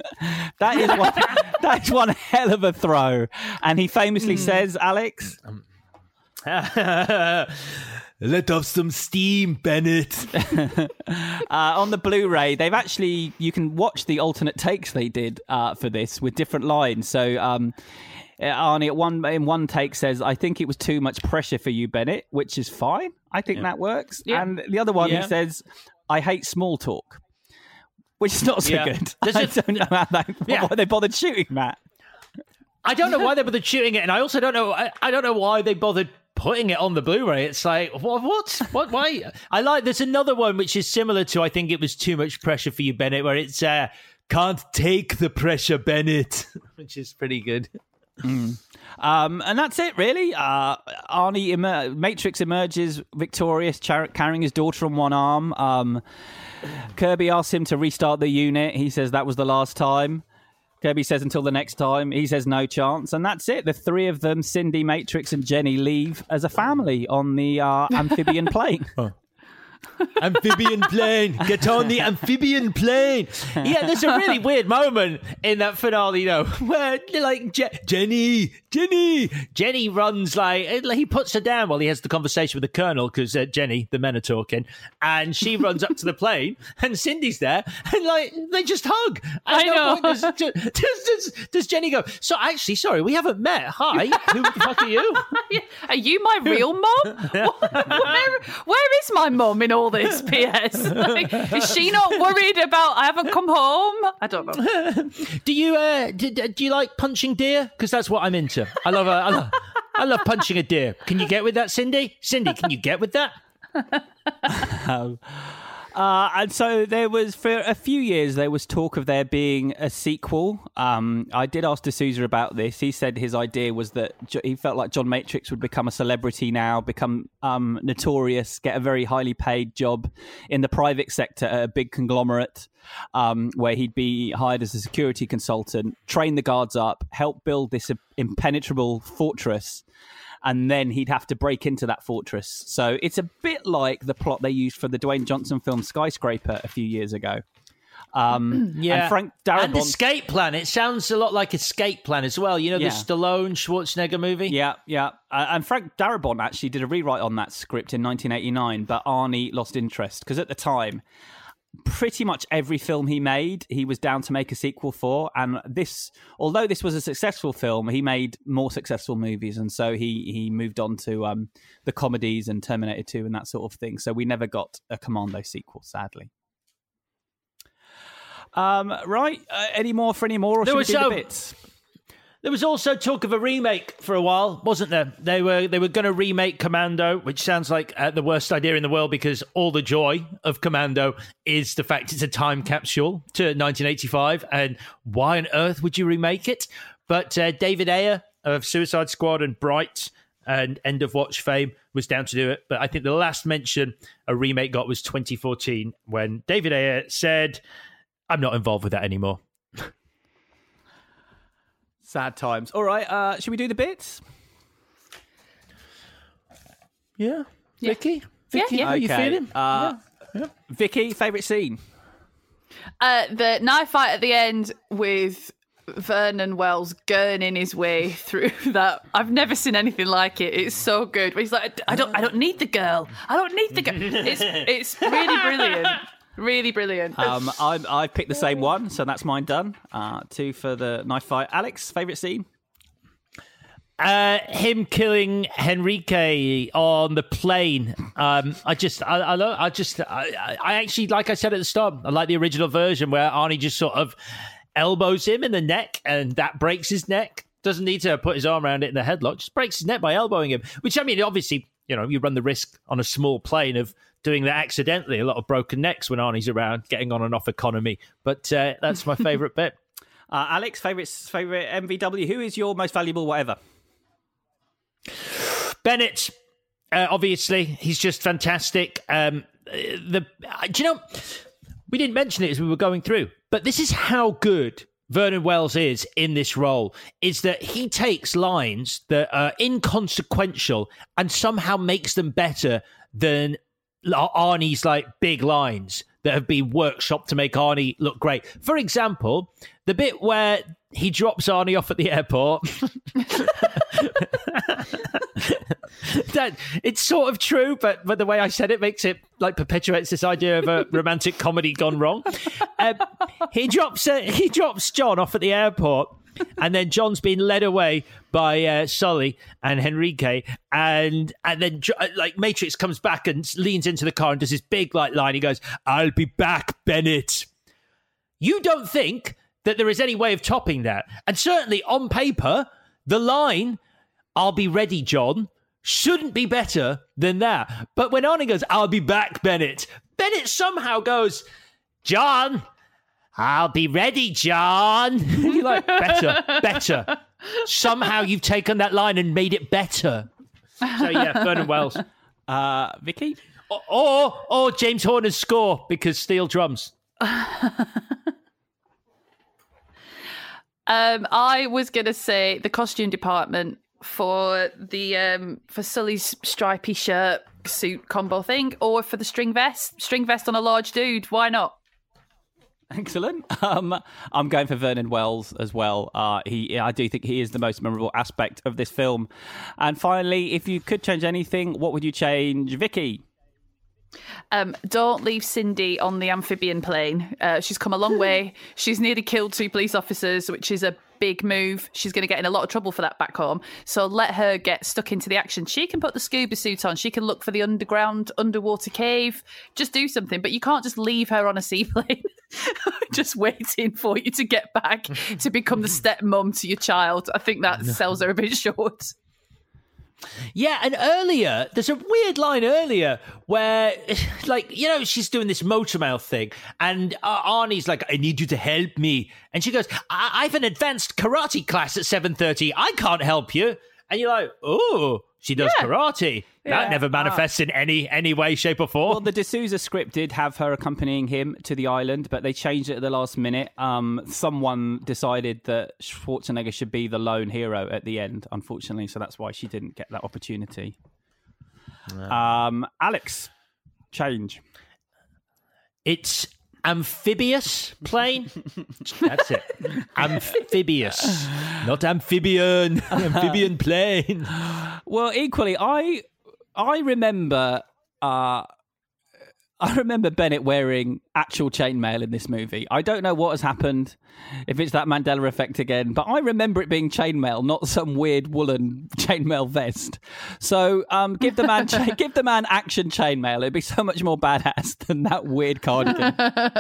That is one hell of a throw. And he famously says, Alex, "Let off some steam, Bennett." On the Blu-ray, you can watch the alternate takes they did for this with different lines. So Arnie in one take says, "I think it was too much pressure for you, Bennett," which is fine. I think that works. Yeah. And the other one, he says, "I hate small talk," which is not so good. I don't know why they bothered shooting that. I don't know why they bothered shooting it, and I also don't know. I don't know why they bothered putting it on the Blu-ray. It's like, what? Why? There's another one which is similar to, I think it was too much pressure for you, Bennett, where it's "Can't take the pressure, Bennett," which is pretty good. And that's it, really. Matrix emerges victorious, carrying his daughter on one arm. Kirby asks him to restart the unit. He says that was the last time. Kirby says until the next time. He says no chance. And that's it. The three of them, Cindy, Matrix and Jenny, leave as a family on the amphibian plane. Amphibian plane. Get on the amphibian plane. Yeah, there's a really weird moment in that finale, where like Jenny runs he puts her down while he has the conversation with the colonel because Jenny, the men are talking, and she runs up to the plane and Cindy's there and they just hug. At no point does Jenny go, so actually, sorry, we haven't met. Hi, who the fuck are you? Are you my real mum? Where is my mum in all this? P.S. Is she not worried about I haven't come home? I don't know. Do you like punching deer? Because that's what I'm into. I love punching a deer. Can you get with that, Cindy? Cindy, can you get with that? And so there was, for a few years, there was talk of there being a sequel. I did ask D'Souza about this. He said his idea was that he felt like John Matrix would become a celebrity now, become notorious, get a very highly paid job in the private sector at a big conglomerate, where he'd be hired as a security consultant, train the guards up, help build this impenetrable fortress, and then he'd have to break into that fortress. So it's a bit like the plot they used for the Dwayne Johnson film Skyscraper a few years ago. And Frank Darabont... And Escape Plan. It sounds a lot like Escape Plan as well. The Stallone, Schwarzenegger movie? Yeah. And Frank Darabont actually did a rewrite on that script in 1989, but Arnie lost interest, because at the time, pretty much every film he made, he was down to make a sequel for. And although this was a successful film, he made more successful movies. And so he moved on to the comedies and Terminator 2 and that sort of thing. So we never got a Commando sequel, sadly. Right. Any more, or should we do the bits? There was also talk of a remake for a while, wasn't there? They were going to remake Commando, which sounds like the worst idea in the world, because all the joy of Commando is the fact it's a time capsule to 1985, and why on earth would you remake it? But David Ayer of Suicide Squad and Bright and End of Watch fame was down to do it. But I think the last mention a remake got was 2014, when David Ayer said, I'm not involved with that anymore. Sad times. All right, should we do the bits? Yeah. Vicky? Yeah. How are you feeling? Vicky, favourite scene? The knife fight at the end with Vernon Wells gurning his way through that. I've never seen anything like it. It's so good. He's like, I don't need the girl. I don't need the girl. It's really brilliant. Really brilliant. I've picked the same one, so that's mine done. 2 for the knife fight. Alex, favourite scene? Him killing Henrique on the plane. I actually, like I said at the start, I like the original version where Arnie just sort of elbows him in the neck, and that breaks his neck. Doesn't need to put his arm around it in the headlock. Just breaks his neck by elbowing him. Which, I mean, obviously, you run the risk on a small plane of doing that accidentally. A lot of broken necks when Arnie's around, getting on and off economy. But that's my favourite bit. Alex, favourite MVW. Who is your most valuable whatever? Bennett. Obviously, he's just fantastic. Do you know, we didn't mention it as we were going through, but this is how good Vernon Wells is in this role, is that he takes lines that are inconsequential and somehow makes them better than Arnie's big lines that have been workshopped to make Arnie look great. For example, the bit where he drops Arnie off at the airport. That it's sort of true, but the way I said it makes it perpetuates this idea of a romantic comedy gone wrong. He drops John off at the airport, and then John's been led away by Sully and Henrique, and then Matrix comes back and leans into the car and does this big line. He goes, "I'll be back, Bennett." You don't think that there is any way of topping that, and certainly on paper, the line "I'll be ready, John" shouldn't be better than that. But when Arnie goes, "I'll be back, Bennett," Bennett somehow goes, "John, I'll be ready, John." You're like, better. Somehow you've taken that line and made it better. So yeah, Vernon Wells. Vicky? Or James Horner's score, because steel drums. I was going to say the costume department for Sully's stripy shirt suit combo thing, or for the string vest on a large dude. Why not? Excellent. I'm going for Vernon Wells as well. I do think he is the most memorable aspect of this film. And finally, if you could change anything, what would you change, Vicky? Don't leave Cindy on the amphibian plane. She's come a long way. She's nearly killed 2 police officers, which is a big move. She's going to get in a lot of trouble for that back home. So let her get stuck into the action. She can put the scuba suit on. She can look for the underwater cave. Just do something. But you can't just leave her on a seaplane just waiting for you to get back to become the stepmom to your child. I think that sells her a bit short. Yeah, and earlier, there's a weird line earlier where, she's doing this motormail thing, and Arnie's like, I need you to help me. And she goes, I've an advanced karate class at 7:30. I can't help you. And you're like, oh, she does karate. That never manifests in any way, shape or form. Well, the D'Souza script did have her accompanying him to the island, but they changed it at the last minute. Someone decided that Schwarzenegger should be the lone hero at the end, unfortunately, so that's why she didn't get that opportunity. Alex, change. It's amphibious plane. That's it. Amphibious, not amphibian. Amphibian plane. Well, equally, I remember Bennett wearing actual chainmail in this movie. I don't know what has happened, if it's that Mandela effect again, but I remember it being chainmail, not some weird woolen chainmail vest. So give the man action chainmail. It'd be so much more badass than that weird cardigan.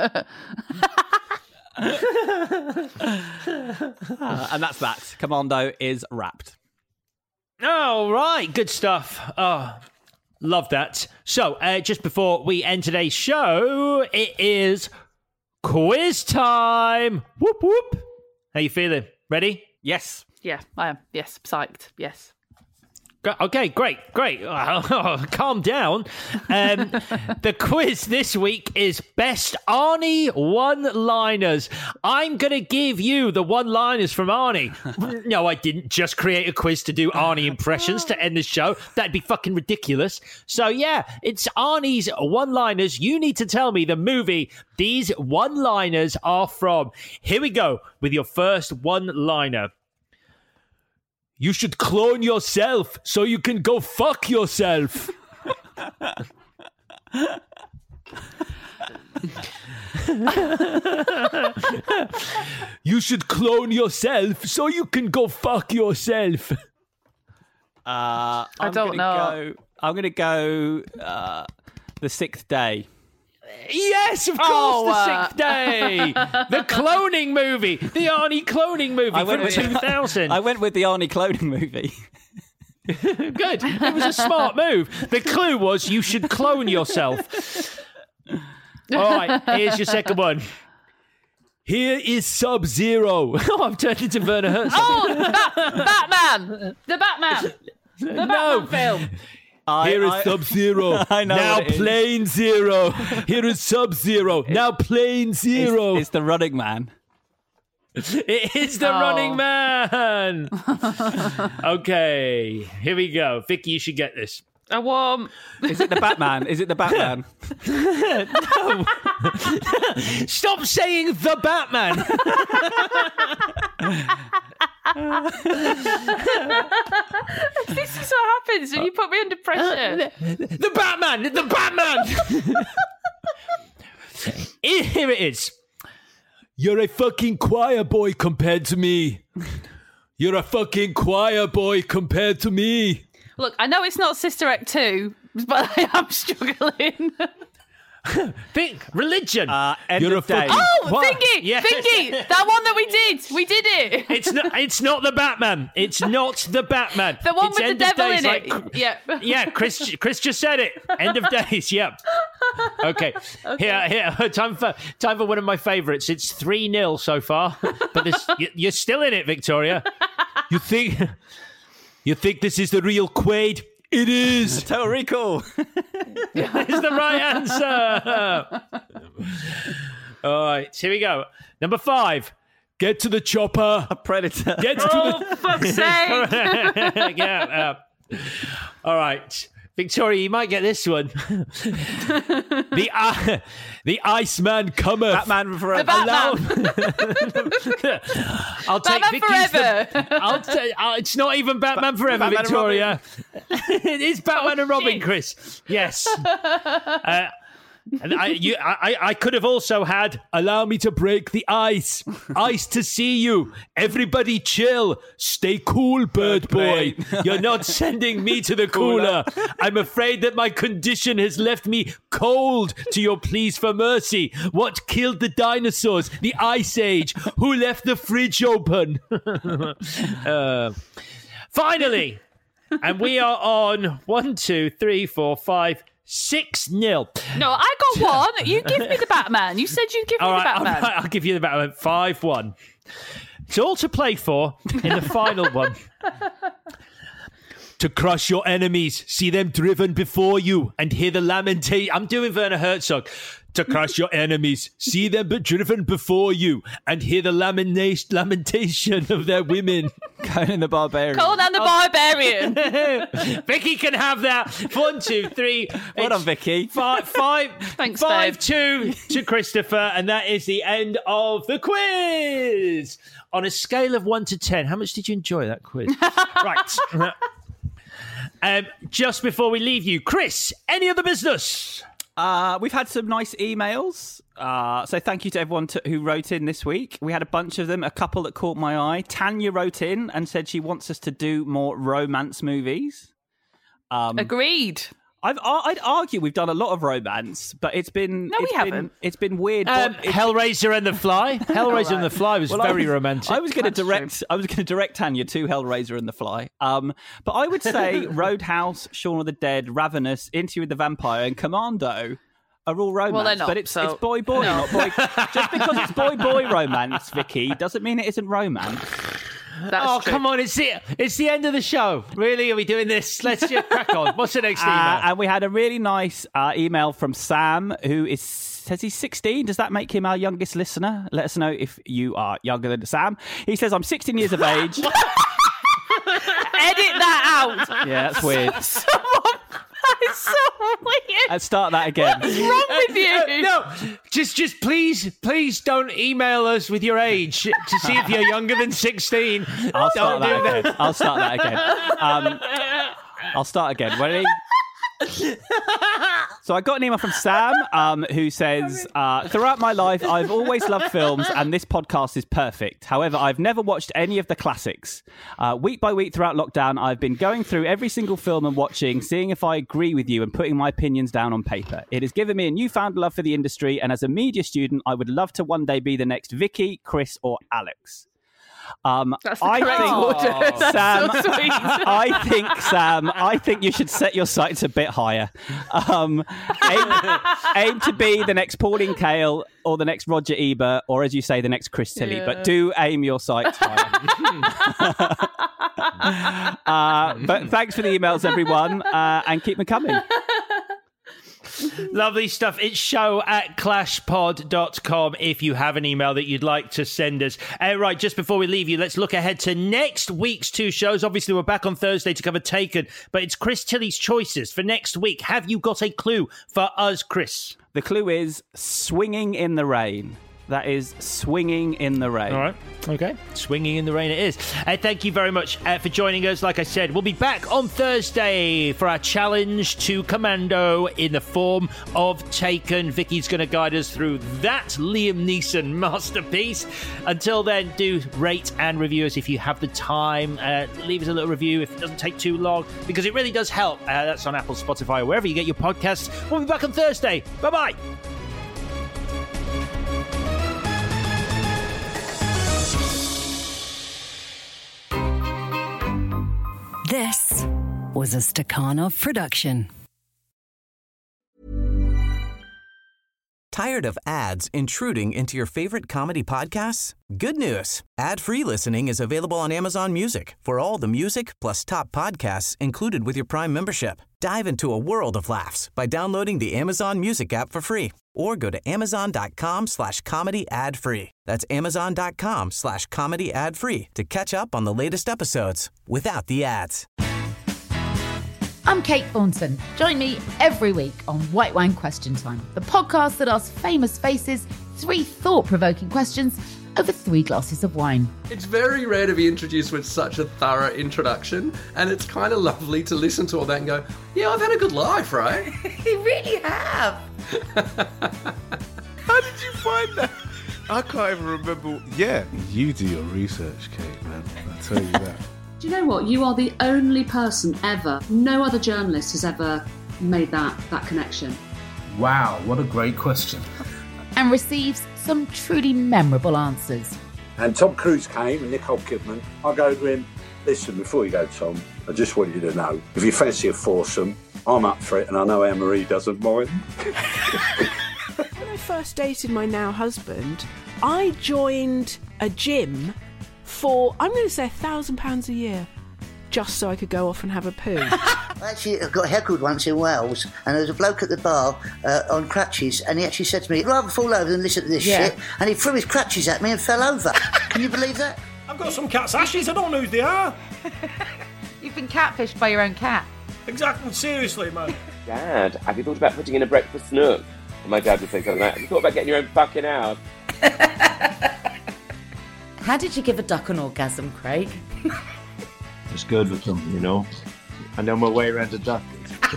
And that's that. Commando is wrapped. Oh, right. Good stuff. Oh, love that. So, just before we end today's show, it is quiz time. Whoop, whoop. How you feeling? Ready? Yes. Yeah, I am. Yes, psyched. Yes. Okay, great. Calm down. The quiz this week is Best Arnie One-Liners. I'm going to give you the one-liners from Arnie. No, I didn't just create a quiz to do Arnie impressions to end the show. That'd be fucking ridiculous. So yeah, it's Arnie's one-liners. You need to tell me the movie these one-liners are from. Here we go with your first one-liner. You should clone yourself so you can go fuck yourself. You should clone yourself so you can go fuck yourself. I don't know. I'm going to go The Sixth Day. Yes, of course, The Sixth Day. The cloning movie. The Arnie cloning movie from 2000. I went with the Arnie cloning movie. Good. It was a smart move. The clue was you should clone yourself. All right, here's your second one. Here is Sub-Zero. Oh, I've turned into Werner Herzog. Batman. The Batman. The Batman film. Here is Sub-Zero. Now Plane Zero. Here is Sub-Zero. Now Plane Zero. It's the Running Man. It is the Running Man. Okay, here we go. Vicky, you should get this. I won't. Is it the Batman? No. Stop saying the Batman. This is what happens when you put me under pressure. The Batman. Here it is. You're a fucking choir boy compared to me. You're a fucking choir boy compared to me. Look, I know it's not Sister Act 2, but I am struggling. Think religion. End of day. Thingy! Yes. Thingy! That one that we did it. It's not the Batman. It's not the Batman. The one it's with End the of devil Days, in it. Yeah, Chris just said it. End of Days. Yep. Okay. Here. Time for one of my favourites. It's 3-0 so far, but you're still in it, Victoria. You think this is the real Quaid? It is. Total Recall. It's the right answer. All right, here we go. Number 5. Get to the chopper. A predator. Get to Oh, fuck's sake. Yeah. All right. Victoria, you might get this one. The Iceman cometh. Batman forever. I'll take Batman Vicky's forever. it's not even Batman forever, Batman Victoria. It is Batman and Robin, Chris. Yes. And I could have also had, allow me to break the ice. Ice to see you. Everybody chill. Stay cool, bird boy. You're not sending me to the cooler. I'm afraid that my condition has left me cold to your pleas for mercy. What killed the dinosaurs? The Ice Age. Who left the fridge open? Finally. And we are on 1, 2, 3, 4, 5... 6-0. No, I got one. You give me the Batman. You said you'd give me the Batman. All right, I'll give you the Batman. 5-1. It's all to play for in the final one. To crush your enemies, see them driven before you, and hear the lamentation. I'm doing Werner Herzog. To crush your enemies, see them driven before you, and hear the lamentation of their women. Conan the Barbarian. Conan the Barbarian. Vicky can have that. 1, 2, 3. Well done, Vicky. 5, Thanks, 5-2 to Christopher, and that is the end of the quiz. On a scale of 1 to 10, how much did you enjoy that quiz? Right. Just before we leave you, Chris, any other business? We've had some nice emails. So thank you to everyone who wrote in this week. We had a bunch of them, a couple that caught my eye. Tanya wrote in and said she wants us to do more romance movies. Agreed. I'd argue we've done a lot of romance, but we haven't. It's been weird. Hellraiser and the Fly. Hellraiser and the Fly was very romantic. I was going to direct Tanya to Hellraiser and the Fly. But I would say Roadhouse, Shaun of the Dead, Ravenous, Interview with the Vampire, and Commando are all romance. Well, they're not, but it's so- boy, No. not boy. Just because it's boy romance, Vicky, doesn't mean it isn't romance. That's true. Come on, it's the end of the show. Really? Are we doing this? Let's just crack on. What's the next email? And we had a really nice email from Sam, who says he's 16. Does that make him our youngest listener? Let us know if you are younger than Sam. He says, I'm 16 years of age. Edit that out. Yeah, that's weird. That is so weird. Let's start that again. What's wrong with you? No, just please don't email us with your age to see if you're younger than 16. I'll start Don't that do again. I'll start that again. I'll start again. Ready? So I got an email from Sam who says, throughout my life, I've always loved films and this podcast is perfect. However, I've never watched any of the classics. Week by week throughout lockdown, I've been going through every single film and watching, seeing if I agree with you and putting my opinions down on paper. It has given me a newfound love for the industry, and as a media student, I would love to one day be the next Vicky, Chris or Alex. That's the correct order. That's Sam, so sweet. I think you should set your sights a bit higher. Aim to be the next Pauline Kael or the next Roger Ebert, or as you say, the next Chris Tilly. Yeah. But do aim your sights higher. But thanks for the emails, everyone, and keep them coming. Lovely stuff. It's show@clashpod.com if you have an email that you'd like to send us. Right, just before we leave you, let's look ahead to next week's 2 shows. Obviously, we're back on Thursday to cover Taken, but it's Chris Tilly's choices for next week. Have you got a clue for us, Chris? The clue is Swinging in the Rain. That is Swinging in the Rain. All right. Okay. Swinging in the Rain it is. Thank you very much for joining us. Like I said, we'll be back on Thursday for our challenge to Commando in the form of Taken. Vicky's going to guide us through that Liam Neeson masterpiece. Until then, do rate and review us if you have the time. Leave us a little review if it doesn't take too long, because it really does help. That's on Apple, Spotify, wherever you get your podcasts. We'll be back on Thursday. Bye-bye. This was a Stakhanov production. Tired of ads intruding into your favorite comedy podcasts? Good news. Ad-free listening is available on Amazon Music for all the music plus top podcasts included with your Prime membership. Dive into a world of laughs by downloading the Amazon Music app for free or go to amazon.com/comedy ad free. That's amazon.com/comedy ad free to catch up on the latest episodes without the ads. I'm Kate Thornton. Join me every week on White Wine Question Time, the podcast that asks famous faces 3 thought-provoking questions over 3 glasses of wine. It's very rare to be introduced with such a thorough introduction, and it's kind of lovely to listen to all that and go, yeah, I've had a good life, right? You really have. How did you find that? I can't even remember. Yeah, you do your research, Kate, man. I tell you that. Do you know what? You are the only person ever. No other journalist has ever made that connection. Wow, what a great question. And receives some truly memorable answers. And Tom Cruise came and Nicole Kidman. I go to him, listen, before you go, Tom, I just want you to know, if you fancy a foursome, I'm up for it, and I know Anne-Marie doesn't mind. When I first dated my now husband, I joined a gym for, I'm going to say £1,000 a year, just so I could go off and have a poo. Actually, I got heckled once in Wales, and there was a bloke at the bar on crutches, and he actually said to me, I'd rather fall over than listen to this shit, and he threw his crutches at me and fell over. Can you believe that? I've got some cat's ashes, I don't know who they are. You've been catfished by your own cat. Exactly, seriously, man. Dad, have you thought about putting in a breakfast nook? And my dad would say something like, have you thought about getting your own fucking house? How did you give a duck an orgasm, Craig? It's good with them, you know. I know my way around a duck.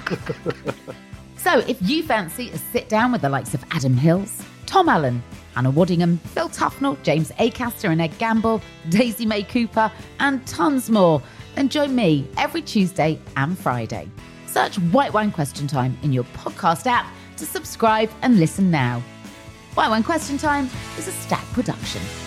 So if you fancy a sit-down with the likes of Adam Hills, Tom Allen, Hannah Waddingham, Phil Tufnell, James Acaster and Ed Gamble, Daisy May Cooper, and tons more, then join me every Tuesday and Friday. Search White Wine Question Time in your podcast app to subscribe and listen now. White Wine Question Time is a Stack production.